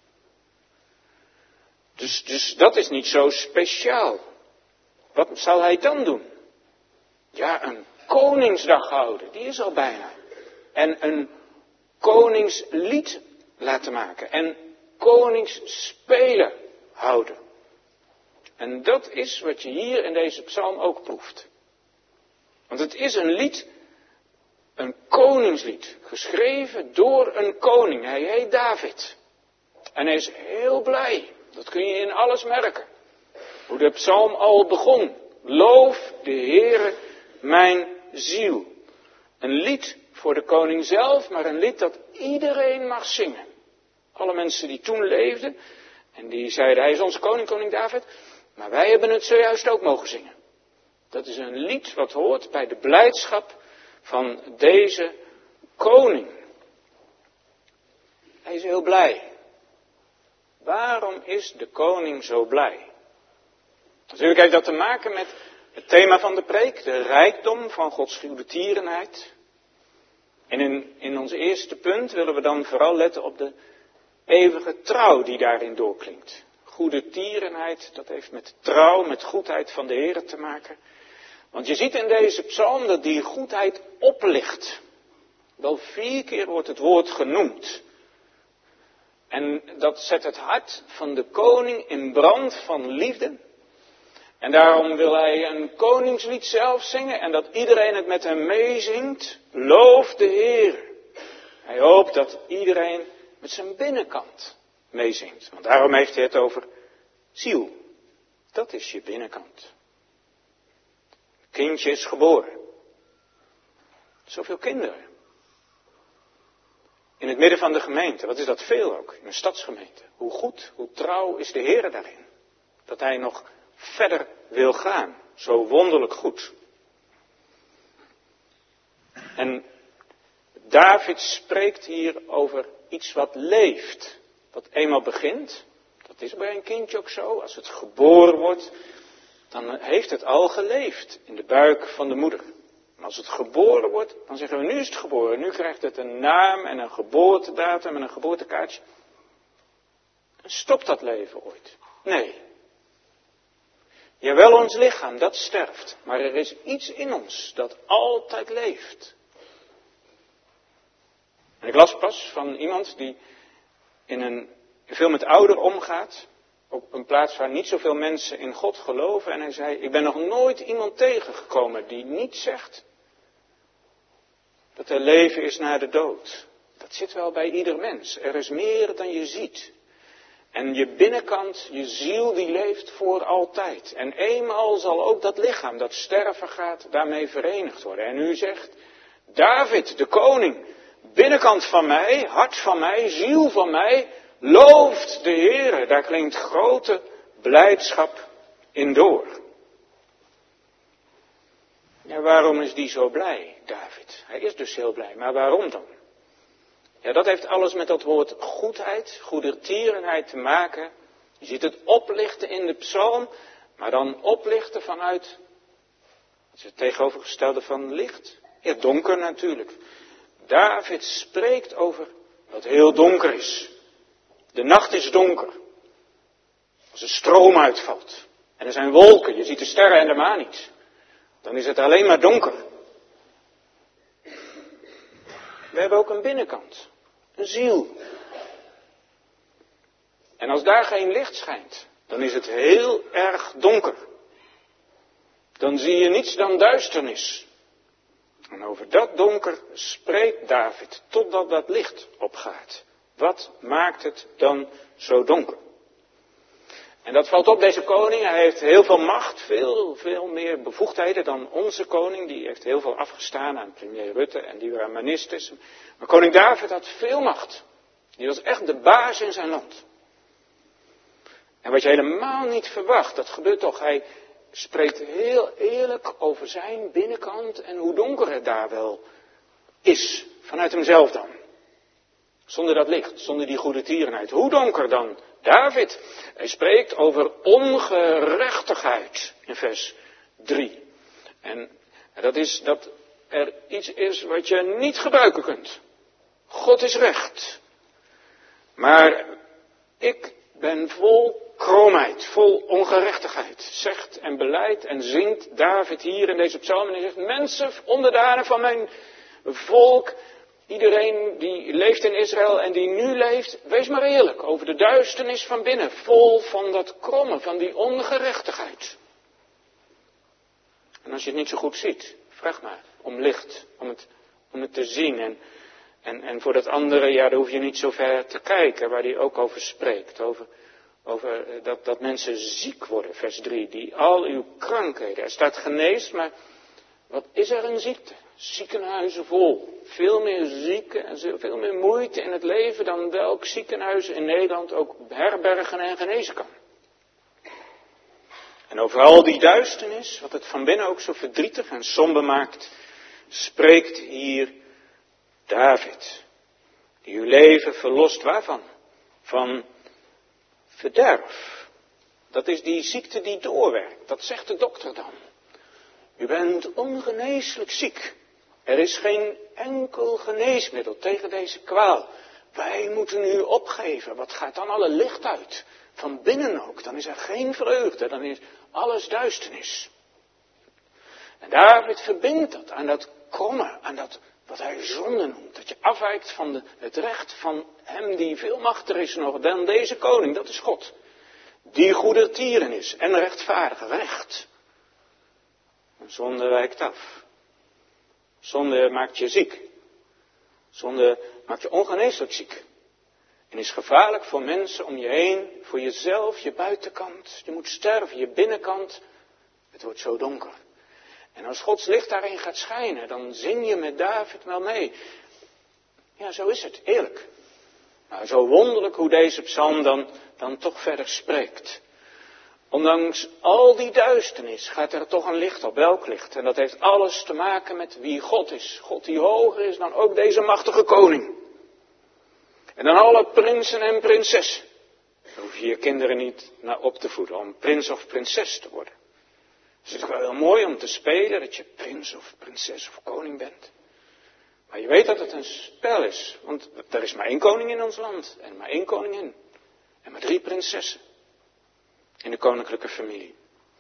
Dus dat is niet zo speciaal. Wat zal hij dan doen? Ja, een koningsdag houden. Die is al bijna. En een koningslied laten maken. En koningsspelen houden. En dat is wat je hier in deze psalm ook proeft. Want het is een lied, een koningslied, geschreven door een koning. Hij heet David. En hij is heel blij. Dat kun je in alles merken. Hoe de psalm al begon. Loof de Heere mijn ziel. Een lied voor de koning zelf, maar een lied dat iedereen mag zingen. Alle mensen die toen leefden en die zeiden, hij is onze koning, koning David. Maar wij hebben het zojuist ook mogen zingen. Dat is een lied wat hoort bij de blijdschap van deze koning. Hij is heel blij. Waarom is de koning zo blij? Natuurlijk heeft dat te maken met het thema van de preek, de rijkdom van Gods goedertierenheid. En in ons eerste punt willen we dan vooral letten op de eeuwige trouw die daarin doorklinkt. Goedertierenheid, dat heeft met trouw, met goedheid van de Heer te maken. Want je ziet in deze psalm dat die goedheid oplicht. Wel 4 keer wordt het woord genoemd. En dat zet het hart van de koning in brand van liefde. En daarom wil hij een koningslied zelf zingen en dat iedereen het met hem meezingt. Loof de Heer. Hij hoopt dat iedereen met zijn binnenkant meezingt. Want daarom heeft hij het over ziel. Dat is je binnenkant. Een kindje is geboren. Zoveel kinderen. In het midden van de gemeente. Wat is dat veel ook? In een stadsgemeente. Hoe goed, hoe trouw is de Heer daarin. Dat hij nog verder wil gaan. Zo wonderlijk goed. En David spreekt hier over iets wat leeft. Wat eenmaal begint. Dat is bij een kindje ook zo. Als het geboren wordt, dan heeft het al geleefd in de buik van de moeder. Maar als het geboren wordt, dan zeggen we nu is het geboren. Nu krijgt het een naam en een geboortedatum en een geboortekaartje. En stopt dat leven ooit? Nee. Jawel, ons lichaam, dat sterft. Maar er is iets in ons dat altijd leeft. En ik las pas van iemand die veel met ouderen omgaat. Op een plaats waar niet zoveel mensen in God geloven. En hij zei, ik ben nog nooit iemand tegengekomen die niet zegt dat er leven is na de dood. Dat zit wel bij ieder mens. Er is meer dan je ziet. En je binnenkant, je ziel, die leeft voor altijd. En eenmaal zal ook dat lichaam dat sterven gaat daarmee verenigd worden. En u zegt, David, de koning, binnenkant van mij, hart van mij, ziel van mij, looft de Heere. Daar klinkt grote blijdschap in door. Ja, waarom is die zo blij, David? Hij is dus heel blij, maar waarom dan? Ja, dat heeft alles met dat woord goedheid, goedertierenheid te maken. Je ziet het oplichten in de psalm, maar dan oplichten vanuit, wat is het tegenovergestelde van licht? Ja, donker natuurlijk. David spreekt over wat heel donker is. De nacht is donker. Als er stroom uitvalt. En er zijn wolken, je ziet de sterren en de maan niet. Dan is het alleen maar donker. We hebben ook een binnenkant. Een ziel. En als daar geen licht schijnt, dan is het heel erg donker. Dan zie je niets dan duisternis. En over dat donker spreekt David totdat dat licht opgaat. Wat maakt het dan zo donker? En dat valt op deze koning. Hij heeft heel veel macht, veel meer bevoegdheden dan onze koning. Die heeft heel veel afgestaan aan premier Rutte en die waren ministers. Maar koning David had veel macht. Die was echt de baas in zijn land. En wat je helemaal niet verwacht, dat gebeurt toch. Hij spreekt heel eerlijk over zijn binnenkant en hoe donker het daar wel is. Vanuit hemzelf dan. Zonder dat licht, zonder die goedertierenheid. Hoe donker dan? David, hij spreekt over ongerechtigheid in vers 3. En dat is dat er iets is wat je niet gebruiken kunt. God is recht. Maar ik ben vol kroomheid, vol ongerechtigheid. Zegt en beleidt en zingt David hier in deze psalm. En hij zegt, mensen, onderdanen van mijn volk, iedereen die leeft in Israël en die nu leeft, wees maar eerlijk over de duisternis van binnen. Vol van dat kromme, van die ongerechtigheid. En als je het niet zo goed ziet, vraag maar om licht, om het te zien. En voor dat andere, ja, daar hoef je niet zo ver te kijken, waar hij ook over spreekt. Over dat mensen ziek worden, vers 3. Die al uw krankheden, er staat geneest, maar wat is er een ziekte? Ziekenhuizen vol. Veel meer zieken en veel meer moeite in het leven dan welk ziekenhuis in Nederland ook herbergen en genezen kan. En over al die duisternis, wat het van binnen ook zo verdrietig en somber maakt, spreekt hier David. Die uw leven verlost waarvan? Van verderf. Dat is die ziekte die doorwerkt. Dat zegt de dokter dan. U bent ongeneeslijk ziek. Er is geen enkel geneesmiddel tegen deze kwaal. Wij moeten u opgeven. Wat gaat dan alle licht uit? Van binnen ook. Dan is er geen vreugde. Dan is alles duisternis. En David verbindt dat aan dat kromme, aan dat wat hij zonde noemt. Dat je afwijkt van het recht van hem die veel machtiger is nog dan deze koning. Dat is God. Die goedertieren is en rechtvaardig recht. En zonde wijkt af. Zonde maakt je ziek. Zonde maakt je ongeneeslijk ziek. En is gevaarlijk voor mensen om je heen, voor jezelf, je buitenkant. Je moet sterven, je binnenkant. Het wordt zo donker. En als Gods licht daarin gaat schijnen, dan zing je met David wel mee. Ja, zo is het, eerlijk. Maar zo wonderlijk hoe deze psalm dan toch verder spreekt. ondanks al die duisternis gaat er toch een licht op. Welk licht? En dat heeft alles te maken met wie God is. God die hoger is dan ook deze machtige koning. En dan alle prinsen en prinsessen. Daar hoef je je kinderen niet naar op te voeden om prins of prinses te worden. Het is toch wel heel mooi om te spelen dat je prins of prinses of koning bent. Maar je weet dat het een spel is. Want er is maar 1 koning in ons land. En maar 1 koningin. En maar 3 prinsessen. In de koninklijke familie.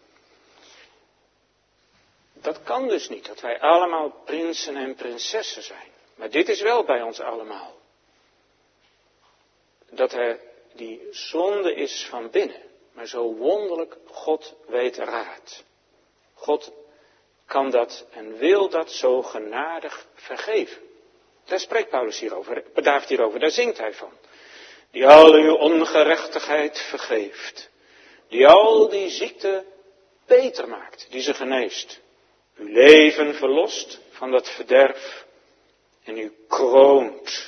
Dat kan dus niet, dat wij allemaal prinsen en prinsessen zijn. Maar dit is wel bij ons allemaal. Dat er die zonde is van binnen. Maar zo wonderlijk God weet raad. God kan dat en wil dat zo genadig vergeven. Daar spreekt Paulus hierover, David hierover, daar zingt hij van. Die al uw ongerechtigheid vergeeft. Die al die ziekte beter maakt, die ze geneest. Uw leven verlost van dat verderf en u kroont.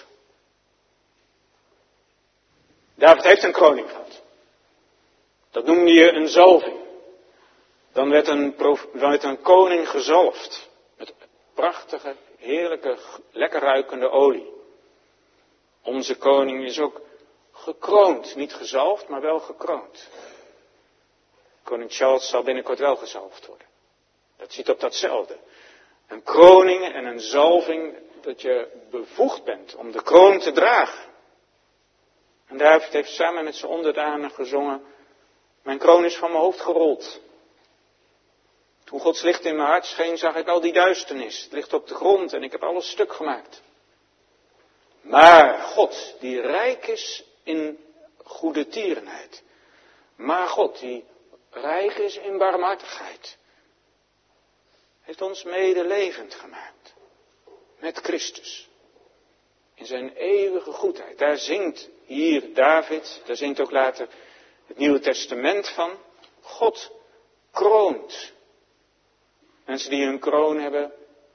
David heeft een kroning gehad. Dat noemde je een zalving. Dan werd een koning gezalfd met prachtige, heerlijke, lekker ruikende olie. Onze koning is ook gekroond, niet gezalfd, maar wel gekroond. Koning Charles zal binnenkort wel gezalfd worden. Dat ziet op datzelfde. Een kroning en een zalving, dat je bevoegd bent om de kroon te dragen. En David heeft samen met zijn onderdanen gezongen, mijn kroon is van mijn hoofd gerold. Toen Gods licht in mijn hart scheen, zag ik al die duisternis. Het ligt op de grond en ik heb alles stuk gemaakt. Maar God, die rijk is in goede tierenheid. Maar God, die rijk is in barmhartigheid, heeft ons medelevend gemaakt. Met Christus. In zijn eeuwige goedheid. Daar zingt hier David, daar zingt ook later het Nieuwe Testament van. God kroont. Mensen die hun kroon hebben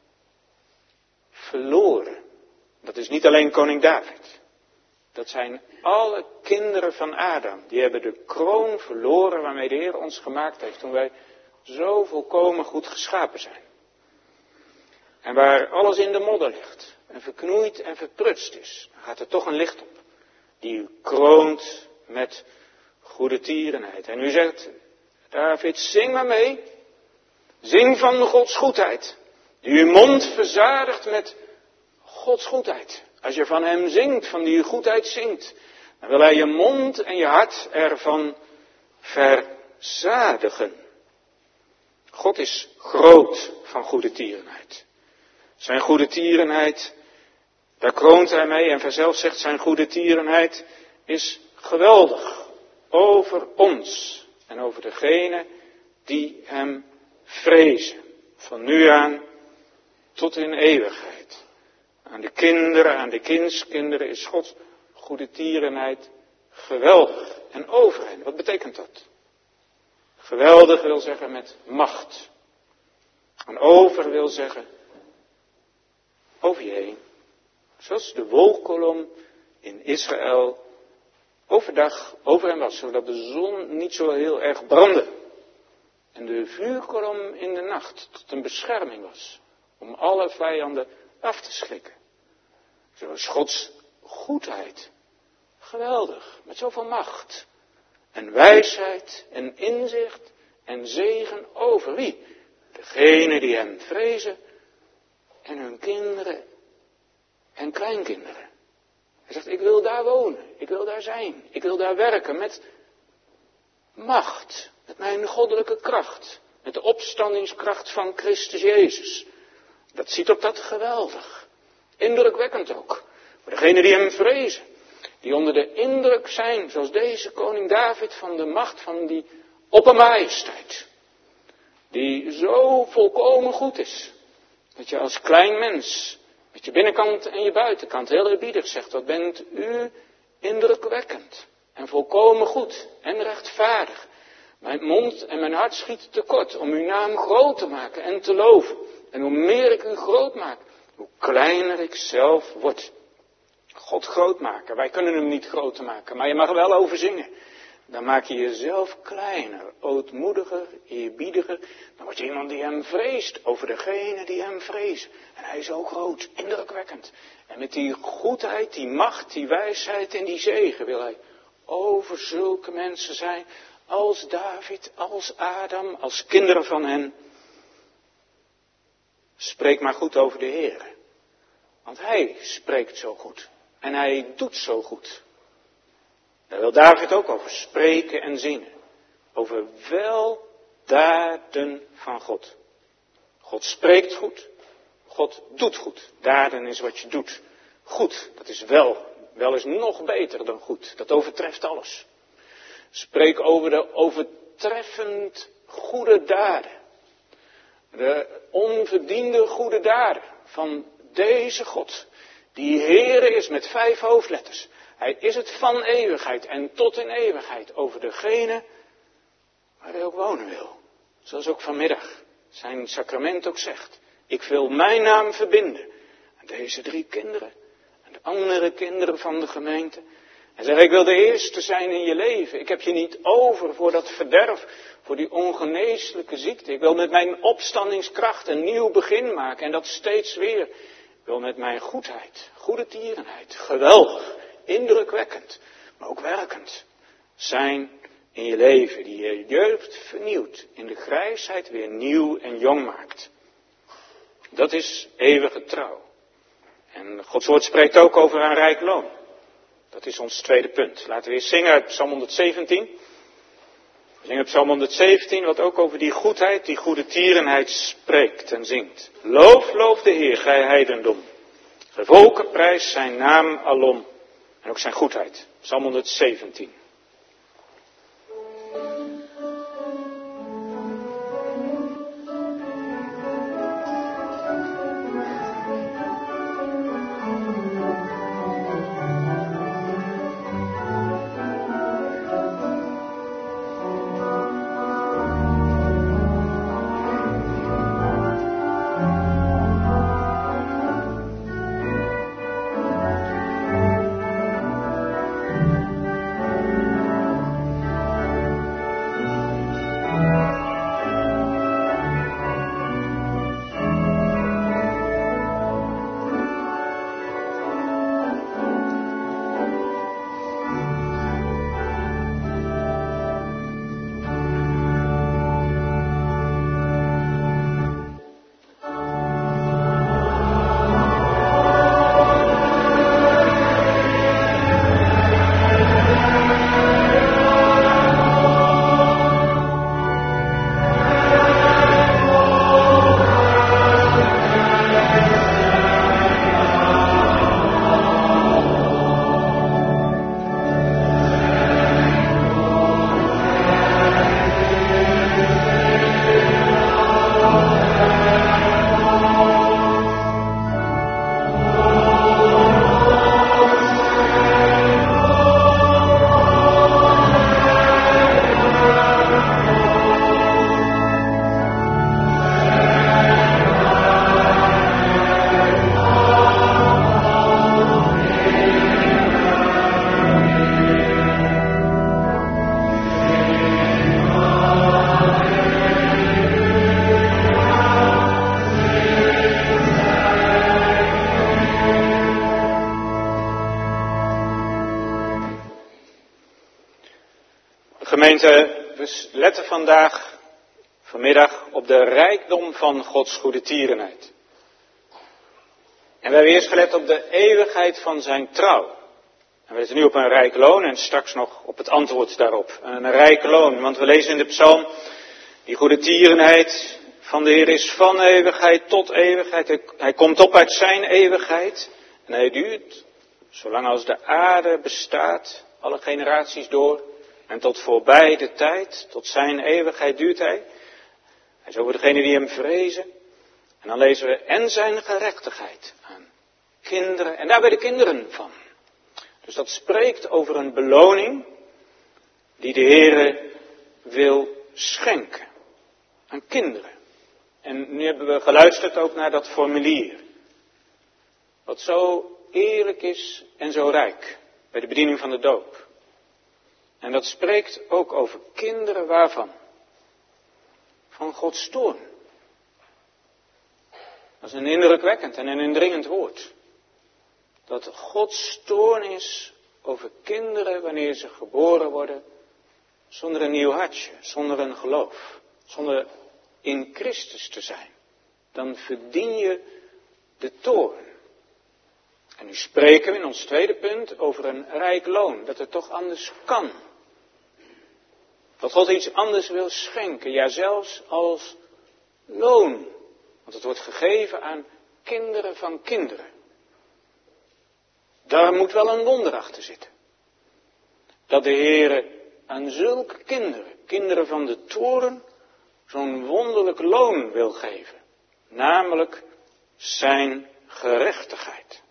verloren. Dat is niet alleen koning David. Dat zijn alle kinderen van Adam. Die hebben de kroon verloren waarmee de Heer ons gemaakt heeft. Toen wij zo volkomen goed geschapen zijn. En waar alles in de modder ligt. En verknoeid en verprutst is. Dan gaat er toch een licht op. Die u kroont met goede tierenheid. En u zegt, David, zing maar mee. Zing van Gods goedheid. Die uw mond verzadigt met Gods goedheid. Als je van hem zingt, van die goedheid zingt, dan wil hij je mond en je hart ervan verzadigen. God is groot van goede tierenheid. Zijn goede tierenheid, daar kroont hij mee en vanzelf zegt zijn goede tierenheid is geweldig over ons en over degene die hem vrezen. Van nu aan tot in eeuwigheid. Aan de kinderen, aan de kindskinderen is Gods goede tierenheid geweldig. En over hen, wat betekent dat? Geweldig wil zeggen met macht. En over wil zeggen over je heen. Zoals de wolkkolom in Israël overdag over hem was, zodat de zon niet zo heel erg brandde. En de vuurkolom in de nacht tot een bescherming was, om alle vijanden af te schrikken. Zo is Gods goedheid geweldig, met zoveel macht en wijsheid en inzicht en zegen over wie? Degene die hem vrezen en hun kinderen en kleinkinderen. Hij zegt, ik wil daar wonen, ik wil daar zijn, ik wil daar werken met macht, met mijn goddelijke kracht, met de opstandingskracht van Christus Jezus. Dat ziet op dat geweldig, indrukwekkend ook, voor degenen die hem vrezen, die onder de indruk zijn, zoals deze koning David, van de macht van die oppermajesteit, die zo volkomen goed is, dat je als klein mens, met je binnenkant en je buitenkant, heel eerbiedig zegt, wat bent u indrukwekkend en volkomen goed en rechtvaardig. Mijn mond en mijn hart schieten tekort om uw naam groot te maken en te loven. En hoe meer ik u groot maak, hoe kleiner ik zelf word. God groot maken, wij kunnen hem niet groter maken, maar je mag er wel over zingen. dan maak je jezelf kleiner, ootmoediger, eerbiediger. Dan word je iemand die hem vreest over degene die hem vrezen. En hij is zo groot, indrukwekkend. En met die goedheid, die macht, die wijsheid en die zegen wil hij over zulke mensen zijn. Als David, als Adam, als kinderen van hen. Spreek maar goed over de Heer. Want hij spreekt zo goed. En hij doet zo goed. Daar wil David ook over spreken en zingen. Over weldaden van God. God spreekt goed. God doet goed. Daden is wat je doet. Goed, dat is wel. Wel is nog beter dan goed. Dat overtreft alles. Spreek over de overtreffend goede daden. De onverdiende goede daden van deze God. Die Heere is met 5 hoofdletters. Hij is het van eeuwigheid en tot in eeuwigheid over degene waar hij ook wonen wil. Zoals ook vanmiddag zijn sacrament ook zegt. Ik wil mijn naam verbinden aan deze 3 kinderen en de andere kinderen van de gemeente. En zeg, ik wil de eerste zijn in je leven. Ik heb je niet over voor dat verderf, voor die ongeneeslijke ziekte. Ik wil met mijn opstandingskracht een nieuw begin maken en dat steeds weer. Ik wil met mijn goedheid, goede tierenheid, geweldig, indrukwekkend, maar ook werkend zijn in je leven. Die je jeugd vernieuwt, in de grijsheid weer nieuw en jong maakt. Dat is eeuwige trouw. En Gods woord spreekt ook over een rijk loon. Dat is ons tweede punt. Laten we eens zingen uit Psalm 117. We zingen Psalm 117 wat ook over die goedheid, die goede tierenheid spreekt en zingt. Loof, loof de Heer, gij heidendom. Gij volken prijs zijn naam alom. En ook zijn goedheid. Psalm 117. Gemeente, we letten vanmiddag op de rijkdom van Gods goede tierenheid. En we hebben eerst gelet op de eeuwigheid van zijn trouw. En we letten nu op een rijk loon en straks nog op het antwoord daarop. Een rijk loon, want we lezen in de psalm, die goede tierenheid van de Heer is van eeuwigheid tot eeuwigheid. Hij komt op uit zijn eeuwigheid en hij duurt zolang als de aarde bestaat, alle generaties door. En tot voorbij de tijd, tot zijn eeuwigheid duurt hij. Hij is over degenen die hem vrezen. En dan lezen we, en zijn gerechtigheid aan kinderen, en daarbij de kinderen van. Dus dat spreekt over een beloning die de Heere wil schenken aan kinderen. En nu hebben we geluisterd ook naar dat formulier. Wat zo eerlijk is en zo rijk bij de bediening van de doop. En dat spreekt ook over kinderen waarvan? Van Gods toorn. Dat is een indrukwekkend en een indringend woord. Dat Gods toorn is over kinderen wanneer ze geboren worden zonder een nieuw hartje, zonder een geloof, zonder in Christus te zijn. Dan verdien je de toorn. En nu spreken we in ons tweede punt over een rijk loon, dat het toch anders kan. Dat God iets anders wil schenken, ja zelfs als loon. Want het wordt gegeven aan kinderen van kinderen. Daar moet wel een wonder achter zitten. Dat de Heere aan zulke kinderen, kinderen van de toorn, zo'n wonderlijk loon wil geven. Namelijk zijn gerechtigheid.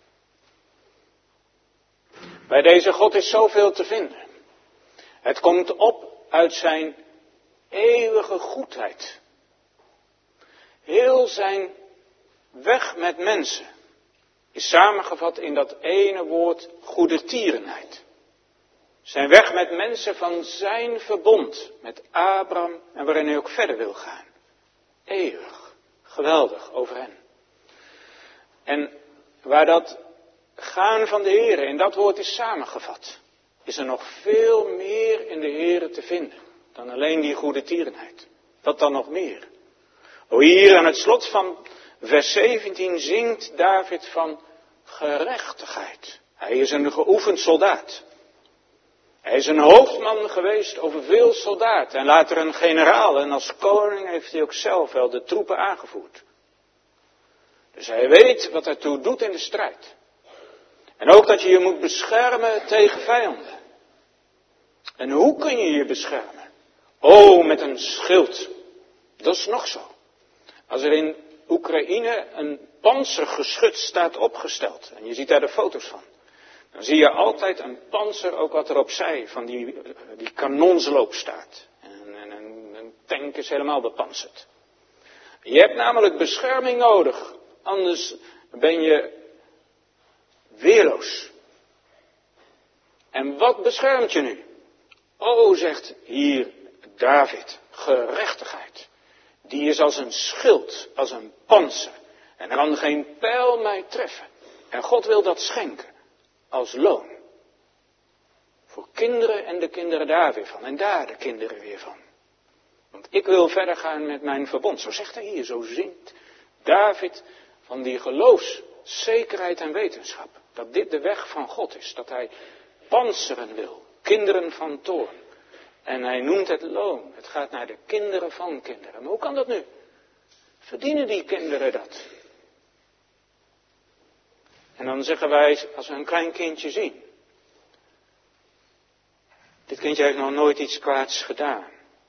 Bij deze God is zoveel te vinden. Het komt op uit zijn eeuwige goedheid. Heel zijn weg met mensen is samengevat in dat ene woord goedertierenheid. Zijn weg met mensen van zijn verbond met Abraham en waarin hij ook verder wil gaan. Eeuwig, geweldig over hen. En waar dat gaan van de Heere in dat woord is samengevat, is er nog veel meer in de Heere te vinden dan alleen die goedertierenheid. Wat dan nog meer? O, hier aan het slot van vers 17 zingt David van gerechtigheid. Hij is een geoefend soldaat. Hij is een hoofdman geweest over veel soldaten en later een generaal. En als koning heeft hij ook zelf wel de troepen aangevoerd. Dus hij weet wat ertoe doet in de strijd. En ook dat je je moet beschermen tegen vijanden. En hoe kun je je beschermen? Oh, met een schild. Dat is nog zo. Als er in Oekraïne een panzergeschut staat opgesteld, en je ziet daar de foto's van, dan zie je altijd een panzer ook wat er opzij van die kanonsloop staat. En een tank is helemaal bepanzerd. Je hebt namelijk bescherming nodig, anders ben je weerloos. En wat beschermt je nu? Oh, zegt hier David, gerechtigheid. Die is als een schild, als een pantser. En er kan geen pijl mij treffen. En God wil dat schenken. Als loon. Voor kinderen en de kinderen daar weer van. En daar de kinderen weer van. Want ik wil verder gaan met mijn verbond. Zo zegt hij hier, zo zingt David van die geloofszekerheid en wetenschap. Dat dit de weg van God is. Dat hij pantseren wil. Kinderen van toorn. En hij noemt het loon. Het gaat naar de kinderen van kinderen. Maar hoe kan dat nu? Verdienen die kinderen dat? En dan zeggen wij, als we een klein kindje zien. Dit kindje heeft nog nooit iets kwaads gedaan.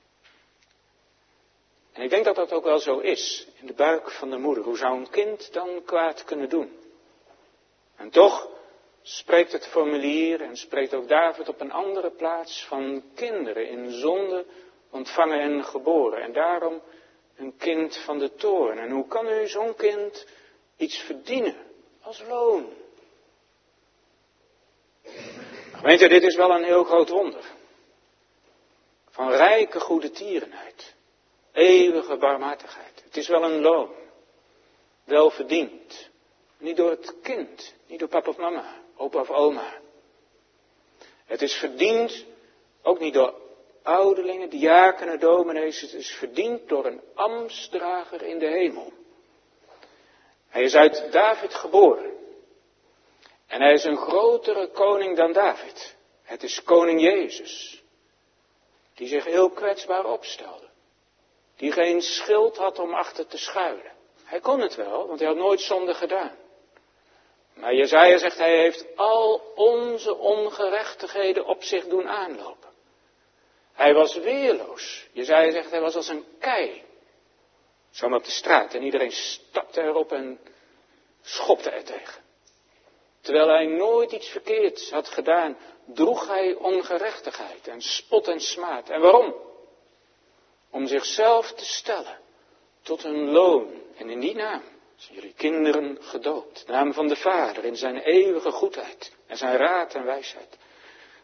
En ik denk dat dat ook wel zo is. In de buik van de moeder. Hoe zou een kind dan kwaad kunnen doen? En toch spreekt het formulier en spreekt ook David op een andere plaats van kinderen in zonde ontvangen en geboren. En daarom een kind van de toorn. En hoe kan u zo'n kind iets verdienen als loon? Gemeente, dit is wel een heel groot wonder. Van rijke goedertierenheid. Eeuwige barmhartigheid. Het is wel een loon. Wel verdiend. Niet door het kind. Niet door papa of mama. Opa of oma. Het is verdiend. Ook niet door ouderlingen, diakenen, dominees. Het is verdiend door een ambtsdrager in de hemel. Hij is uit David geboren. En hij is een grotere koning dan David. Het is koning Jezus. Die zich heel kwetsbaar opstelde. Die geen schild had om achter te schuilen. Hij kon het wel, want hij had nooit zonde gedaan. Maar Jesaja zegt, hij heeft al onze ongerechtigheden op zich doen aanlopen. Hij was weerloos. Jesaja zegt, hij was als een kei. Zomaar op de straat en iedereen stapte erop en schopte er tegen. Terwijl hij nooit iets verkeerds had gedaan, droeg hij ongerechtigheid en spot en smaad. En waarom? Om zichzelf te stellen tot een loon. En in die naam zijn jullie kinderen gedoopt. De naam van de Vader in zijn eeuwige goedheid en zijn raad en wijsheid.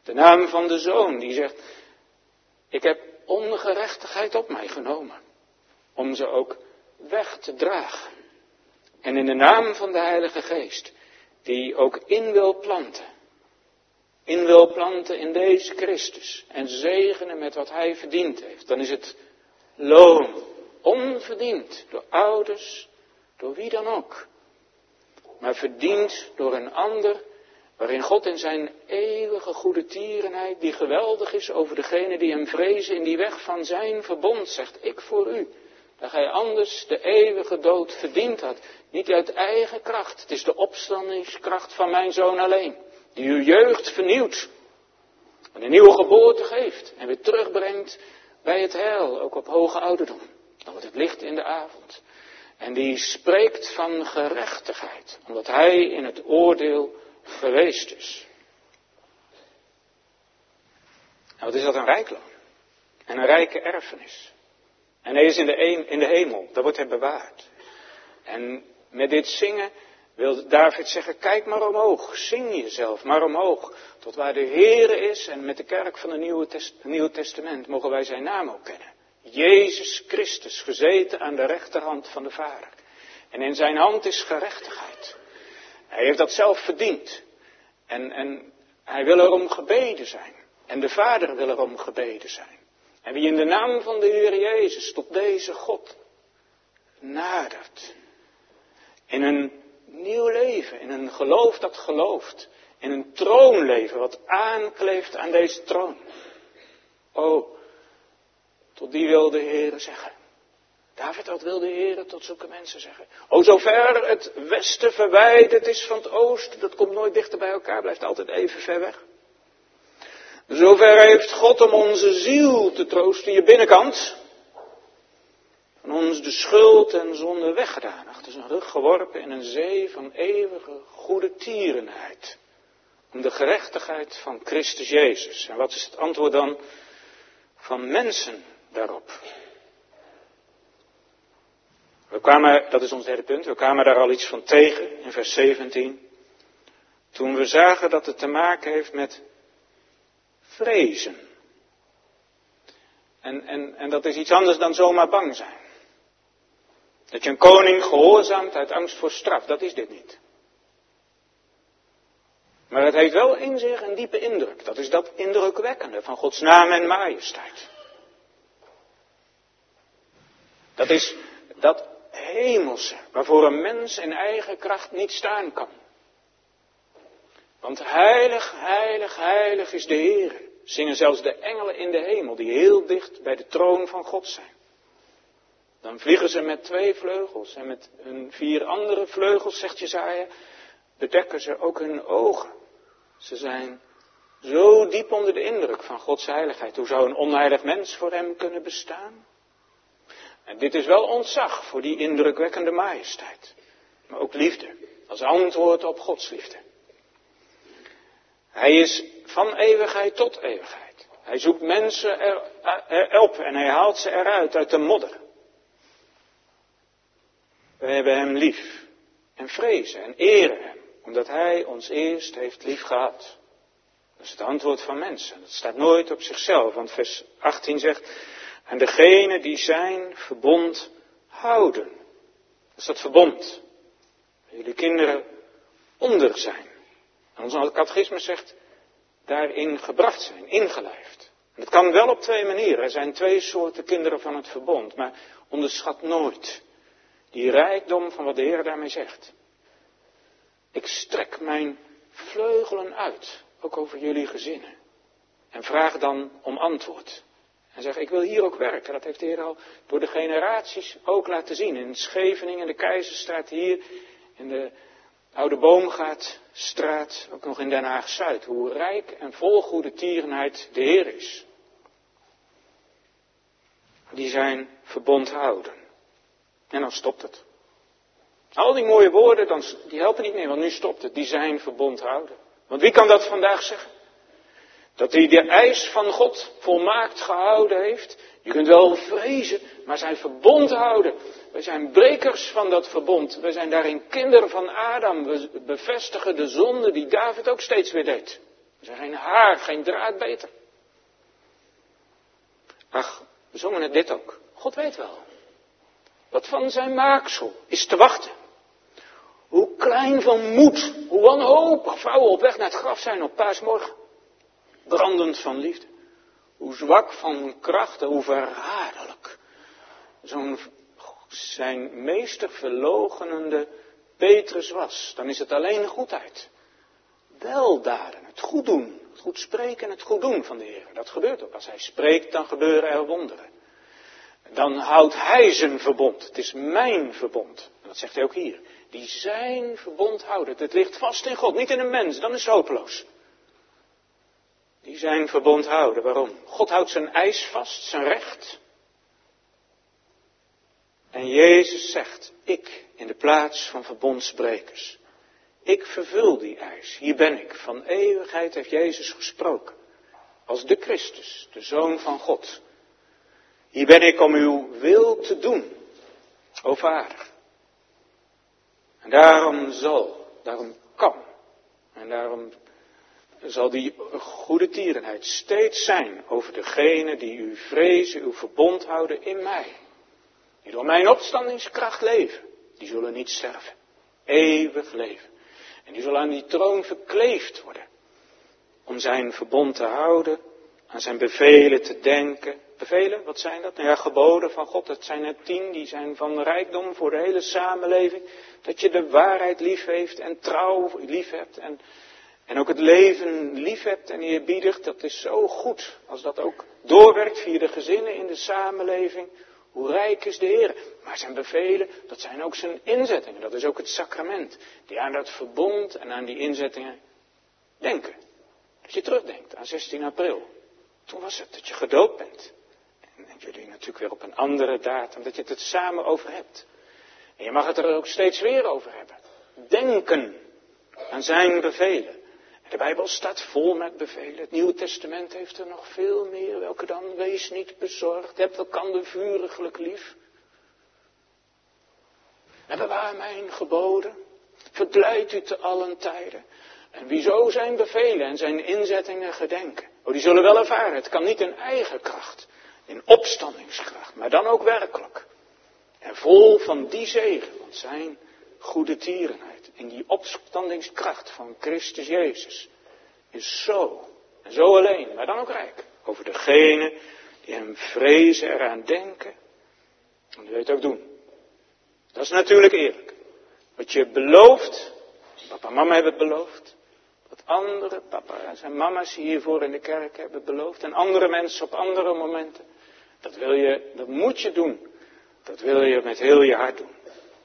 De naam van de Zoon die zegt, ik heb ongerechtigheid op mij genomen. Om ze ook weg te dragen. En in de naam van de Heilige Geest, die ook in wil planten. In wil planten in deze Christus. En zegenen met wat hij verdiend heeft. Dan is het loon. Onverdiend. Door ouders. Door wie dan ook. Maar verdiend door een ander. Waarin God in zijn eeuwige goede tierenheid. Die geweldig is over degene die hem vrezen. In die weg van zijn verbond zegt. Ik voor u. Dat gij anders de eeuwige dood verdiend had. Niet uit eigen kracht. Het is de opstandingskracht van mijn Zoon alleen. Die uw jeugd vernieuwt. En een nieuwe geboorte geeft. En weer terugbrengt bij het heil. Ook op hoge ouderdom. Dan wordt het licht in de avond. En die spreekt van gerechtigheid. Omdat hij in het oordeel geweest is. En wat is dat een rijk loon? En een rijke erfenis. En hij is in de hemel. Daar wordt hij bewaard. En met dit zingen wil David zeggen, kijk maar omhoog. Zing jezelf maar omhoog. Tot waar de Heere is. En met de kerk van het Nieuwe Testament mogen wij zijn naam ook kennen. Jezus Christus, gezeten aan de rechterhand van de Vader. En in zijn hand is gerechtigheid. Hij heeft dat zelf verdiend. En hij wil erom gebeden zijn. En de Vader wil erom gebeden zijn. En wie in de naam van de Heer Jezus tot deze God nadert. In een nieuw leven, in een geloof dat gelooft. In een troonleven wat aankleeft aan deze troon. O, tot die wil de Heer zeggen. David, wat wil de Heer tot zulke mensen zeggen? O, zover het westen verwijderd is van het oosten, dat komt nooit dichter bij elkaar, blijft altijd even ver weg. Zover heeft God om onze ziel te troosten, je binnenkant. Van ons de schuld en zonde weggedaan, achter zijn rug geworpen in een zee van eeuwige goede tierenheid. Om de gerechtigheid van Christus Jezus. En wat is het antwoord dan van mensen daarop? Dat is ons derde punt, we kwamen daar al iets van tegen in vers 17. Toen we zagen dat het te maken heeft met vrezen. En dat is iets anders dan zomaar bang zijn. Dat je een koning gehoorzaamt uit angst voor straf, dat is dit niet. Maar het heeft wel in zich een diepe indruk. Dat is dat indrukwekkende van Gods naam en majesteit. Dat is dat hemelse, waarvoor een mens in eigen kracht niet staan kan. Want heilig, heilig, heilig is de Heer. Zingen zelfs de engelen in de hemel, die heel dicht bij de troon van God zijn. Dan vliegen ze met 2 vleugels en met hun 4 andere vleugels, zegt Jesaja, bedekken ze ook hun ogen. Ze zijn zo diep onder de indruk van Gods heiligheid. Hoe zou een onheilig mens voor hem kunnen bestaan? En dit is wel ontzag voor die indrukwekkende majesteit. Maar ook liefde, als antwoord op Gods liefde. Hij is van eeuwigheid tot eeuwigheid. Hij zoekt mensen erop en hij haalt ze eruit uit de modder. We hebben hem lief en vrezen en eren hem, omdat hij ons eerst heeft lief gehad. Dat is het antwoord van mensen. Dat staat nooit op zichzelf, want vers 18 zegt, en degene die zijn verbond houden. Dat is dat verbond. Jullie kinderen onder zijn. En ons catechisme zegt, daarin gebracht zijn, ingelijfd. En dat kan wel op 2 manieren. Er zijn 2 soorten kinderen van het verbond. Maar onderschat nooit die rijkdom van wat de Heer daarmee zegt. Ik strek mijn vleugelen uit, ook over jullie gezinnen. En vraag dan om antwoord. En zeg, ik wil hier ook werken. Dat heeft de Heer al door de generaties ook laten zien. In Scheveningen, in de Keizerstraat hier, in de Oude Boomgaardstraat, ook nog in Den Haag-Zuid. Hoe rijk en vol goede tierenheid de Heer is. Die zijn verbond houden. En dan stopt het. Al die mooie woorden, die helpen niet meer, want nu stopt het. Die zijn verbond houden. Want wie kan dat vandaag zeggen? Dat hij de eis van God volmaakt gehouden heeft. Je kunt wel vrezen, maar zijn verbond houden. Wij zijn brekers van dat verbond. Wij zijn daarin kinderen van Adam. We bevestigen de zonde die David ook steeds weer deed. Er zijn geen haar, geen draad beter. Ach, we zongen het dit ook. God weet wel. Wat van zijn maaksel is te wachten. Hoe klein van moed, hoe wanhopig vrouwen op weg naar het graf zijn op paasmorgen. Brandend van liefde. Hoe zwak van krachten, hoe verraderlijk. Zo'n zijn meester verloochenende Petrus was. Dan is het alleen goedheid. Weldaden, het goed doen, het goed spreken en het goed doen van de Heer. Dat gebeurt ook. Als hij spreekt, dan gebeuren er wonderen. Dan houdt hij zijn verbond. Het is mijn verbond. En dat zegt hij ook hier. Die zijn verbond houden. Het ligt vast in God, niet in een mens. Dan is het hopeloos. Die zijn verbond houden. Waarom? God houdt zijn eis vast, zijn recht. En Jezus zegt, ik in de plaats van verbondsbrekers. Ik vervul die eis. Hier ben ik. Van eeuwigheid heeft Jezus gesproken. Als de Christus, de Zoon van God. Hier ben ik om uw wil te doen, o Vader. En daarom kan, en daarom zal die goede tierenheid steeds zijn over degenen die u vrezen, uw verbond houden in mij. Die door mijn opstandingskracht leven, die zullen niet sterven, eeuwig leven. En die zullen aan die troon verkleefd worden, om zijn verbond te houden, aan zijn bevelen te denken. Bevelen, wat zijn dat? Nou ja, geboden van God, dat zijn er 10, die zijn van rijkdom voor de hele samenleving. Dat je de waarheid lief heeft en trouw lief hebt en ook het leven lief hebt en eerbiedigt. Dat is zo goed, als dat ook doorwerkt via de gezinnen in de samenleving. Hoe rijk is de Heer. Maar zijn bevelen, dat zijn ook zijn inzettingen. Dat is ook het sacrament. Die aan dat verbond en aan die inzettingen denken. Dat je terugdenkt aan 16 april. Toen was het dat je gedoopt bent. En jullie natuurlijk weer op een andere datum, dat je het er samen over hebt. En je mag het er ook steeds weer over hebben. Denken aan zijn bevelen. En de Bijbel staat vol met bevelen. Het Nieuwe Testament heeft er nog veel meer. Welke dan? Wees niet bezorgd. Heb elkander vuriglijk lief. En bewaar mijn geboden. Verblijd u te allen tijden. En wie zo zijn bevelen en zijn inzettingen gedenken. Oh, die zullen wel ervaren. Het kan niet in eigen kracht. In opstandingskracht. Maar dan ook werkelijk. En vol van die zegen. Want zijn goede tierenheid. In die opstandingskracht van Christus Jezus. Is zo. En zo alleen. Maar dan ook rijk. Over degene die hem vrezen, eraan denken. En die weet ook doen. Dat is natuurlijk eerlijk. Wat je belooft. Papa en mama hebben het beloofd. Wat andere papa's en mama's hiervoor in de kerk hebben beloofd. En andere mensen op andere momenten. Dat moet je doen. Dat wil je met heel je hart doen.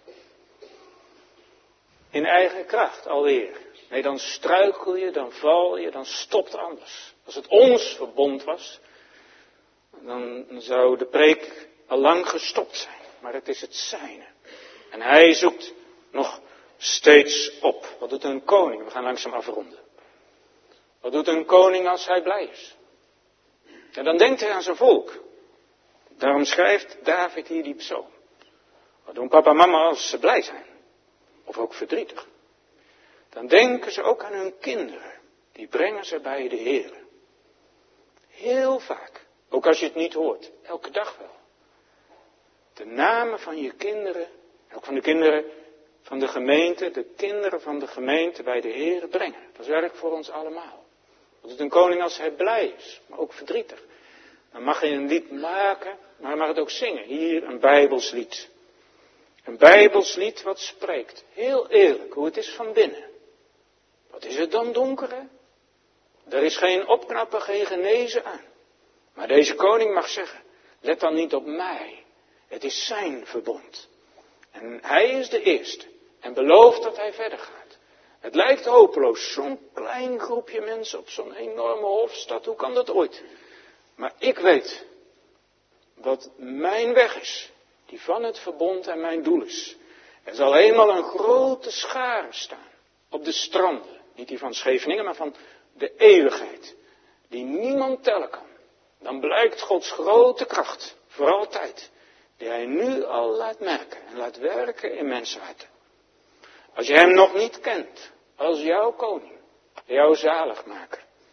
In eigen kracht alweer. Nee, dan struikel je, dan val je, dan stopt anders. Als het ons verbond was, dan zou de preek al lang gestopt zijn. Maar het is het zijne. En hij zoekt nog steeds op. Wat doet een koning? We gaan langzaam afronden. Wat doet een koning als hij blij is? En dan denkt hij aan zijn volk. Daarom schrijft David hier die psalm. Wat doen papa en mama als ze blij zijn? Of ook verdrietig? Dan denken ze ook aan hun kinderen. Die brengen ze bij de Heer. Heel vaak. Ook als je het niet hoort. Elke dag wel. De namen van je kinderen. Ook van de kinderen van de gemeente. De kinderen van de gemeente bij de Heer brengen. Dat is werk voor ons allemaal. Wat doet een koning als hij blij is. Maar ook verdrietig. Dan mag je een lied maken. Maar hij mag het ook zingen. Hier een Bijbels lied. Een Bijbels lied wat spreekt. Heel eerlijk hoe het is van binnen. Wat is het dan donker, hè? Er is geen opknappen, geen genezen aan. Maar deze koning mag zeggen, let dan niet op mij. Het is zijn verbond. En hij is de eerste. En belooft dat hij verder gaat. Het lijkt hopeloos. Zo'n klein groepje mensen op zo'n enorme hofstad. Hoe kan dat ooit? Maar ik weet wat mijn weg is. Die van het verbond en mijn doel is. Er zal eenmaal een grote schare staan. Op de stranden. Niet die van Scheveningen, maar van de eeuwigheid. Die niemand tellen kan. Dan blijkt Gods grote kracht. Voor altijd. Die hij nu al laat merken. En laat werken in mensenharten. Als je hem nog niet kent. Als jouw koning. Jouw zaligmaker.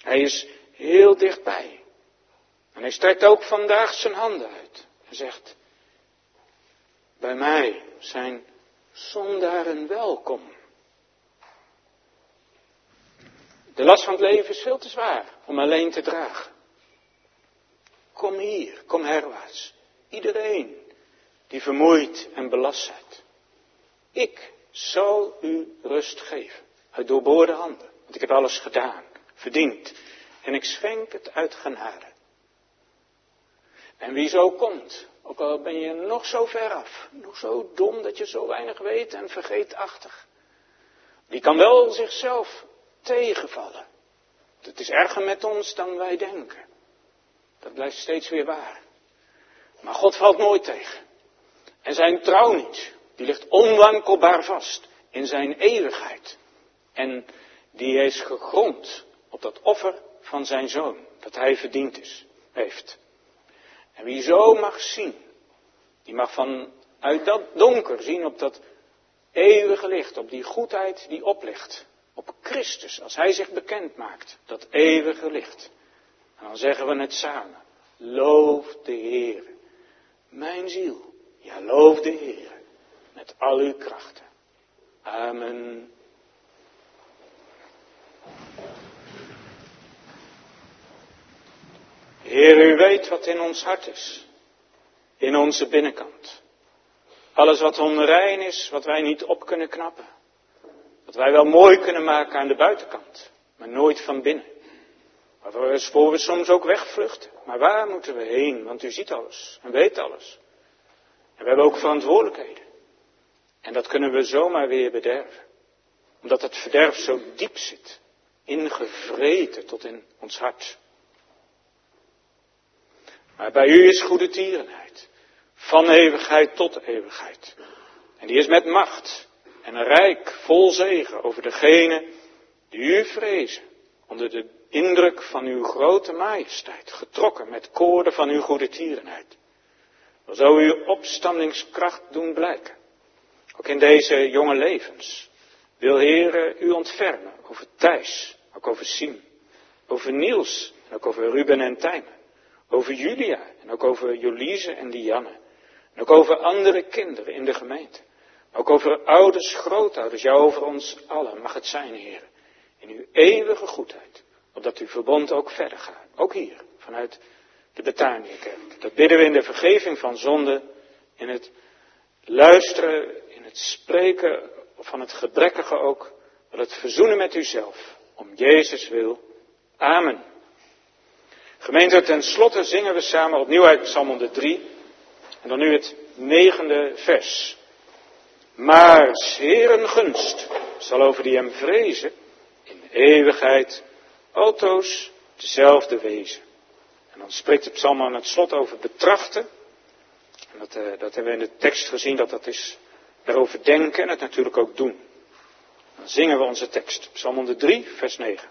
Hij is heel dichtbij. En hij strekt ook vandaag zijn handen uit. En zegt, bij mij zijn zondaren welkom. De last van het leven is veel te zwaar om alleen te dragen. Kom hier, kom herwaarts. Iedereen die vermoeid en belast zijt. Ik zal u rust geven. Uit doorboorde handen. Want ik heb alles gedaan, verdiend. En ik schenk het uit genade. En wie zo komt, ook al ben je nog zo ver af. Nog zo dom dat je zo weinig weet en vergeetachtig. Die kan wel zichzelf tegenvallen. Het is erger met ons dan wij denken. Dat blijft steeds weer waar. Maar God valt nooit tegen. En zijn trouw niet. Die ligt onwankelbaar vast in zijn eeuwigheid. En die is gegrond op dat offer van zijn zoon. Dat hij verdiend heeft. En wie zo mag zien. Die mag vanuit dat donker zien op dat eeuwige licht. Op die goedheid die oplicht. Op Christus, als hij zich bekend maakt. Dat eeuwige licht. En dan zeggen we het samen. Loof de Heer. Mijn ziel. Ja, loof de Heer. Met al uw krachten. Amen. Heer, u weet wat in ons hart is. In onze binnenkant. Alles wat onrein is, wat wij niet op kunnen knappen. Wat wij wel mooi kunnen maken aan de buitenkant, maar nooit van binnen. Waarvoor we soms ook wegvluchten. Maar waar moeten we heen? Want u ziet alles en weet alles. En we hebben ook verantwoordelijkheden. En dat kunnen we zomaar weer bederven. Omdat het verderf zo diep zit. Ingevreten tot in ons hart. Maar bij u is goede tierenheid. Van eeuwigheid tot eeuwigheid. En die is met macht en rijk vol zegen over degenen die u vrezen. Onder de indruk van uw grote majesteit. Getrokken met koorden van uw goede tierenheid. Dan zou uw opstandingskracht doen blijken. Ook in deze jonge levens. Wil Heere u ontfermen over Thijs. Ook over Siem. Over Niels. En ook over Ruben en Tijmen. Over Julia. En ook over Joliese en Dianne. En ook over andere kinderen in de gemeente. Ook over ouders, grootouders. Ja, over ons allen mag het zijn, Heer. In uw eeuwige goedheid. Opdat uw verbond ook verder gaat. Ook hier, vanuit de Betaniëkerk. Dat bidden we in de vergeving van zonde. In het luisteren, in het spreken van het gebrekkige ook. Maar het verzoenen met uzelf. Om Jezus wil. Amen. Gemeente, ten slotte zingen we samen opnieuw uit Psalm 103. En dan nu het 9e vers. Maar 's Heeren gunst zal over die hem vrezen in eeuwigheid altoos dezelfde wezen. En dan spreekt de psalm aan het slot over betrachten. En dat hebben we in de tekst gezien, dat is erover denken en het natuurlijk ook doen. Dan zingen we onze tekst. Psalm 103, vers 9.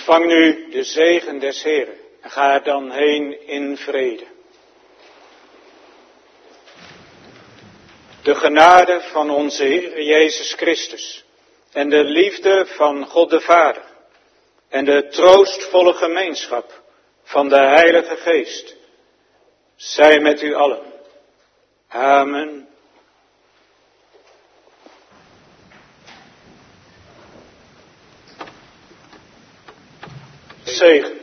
Ontvang nu de zegen des Heeren en ga dan heen in vrede. De genade van onze Heer Jezus Christus en de liefde van God de Vader en de troostvolle gemeenschap van de Heilige Geest zij met u allen. Amen. Zegen.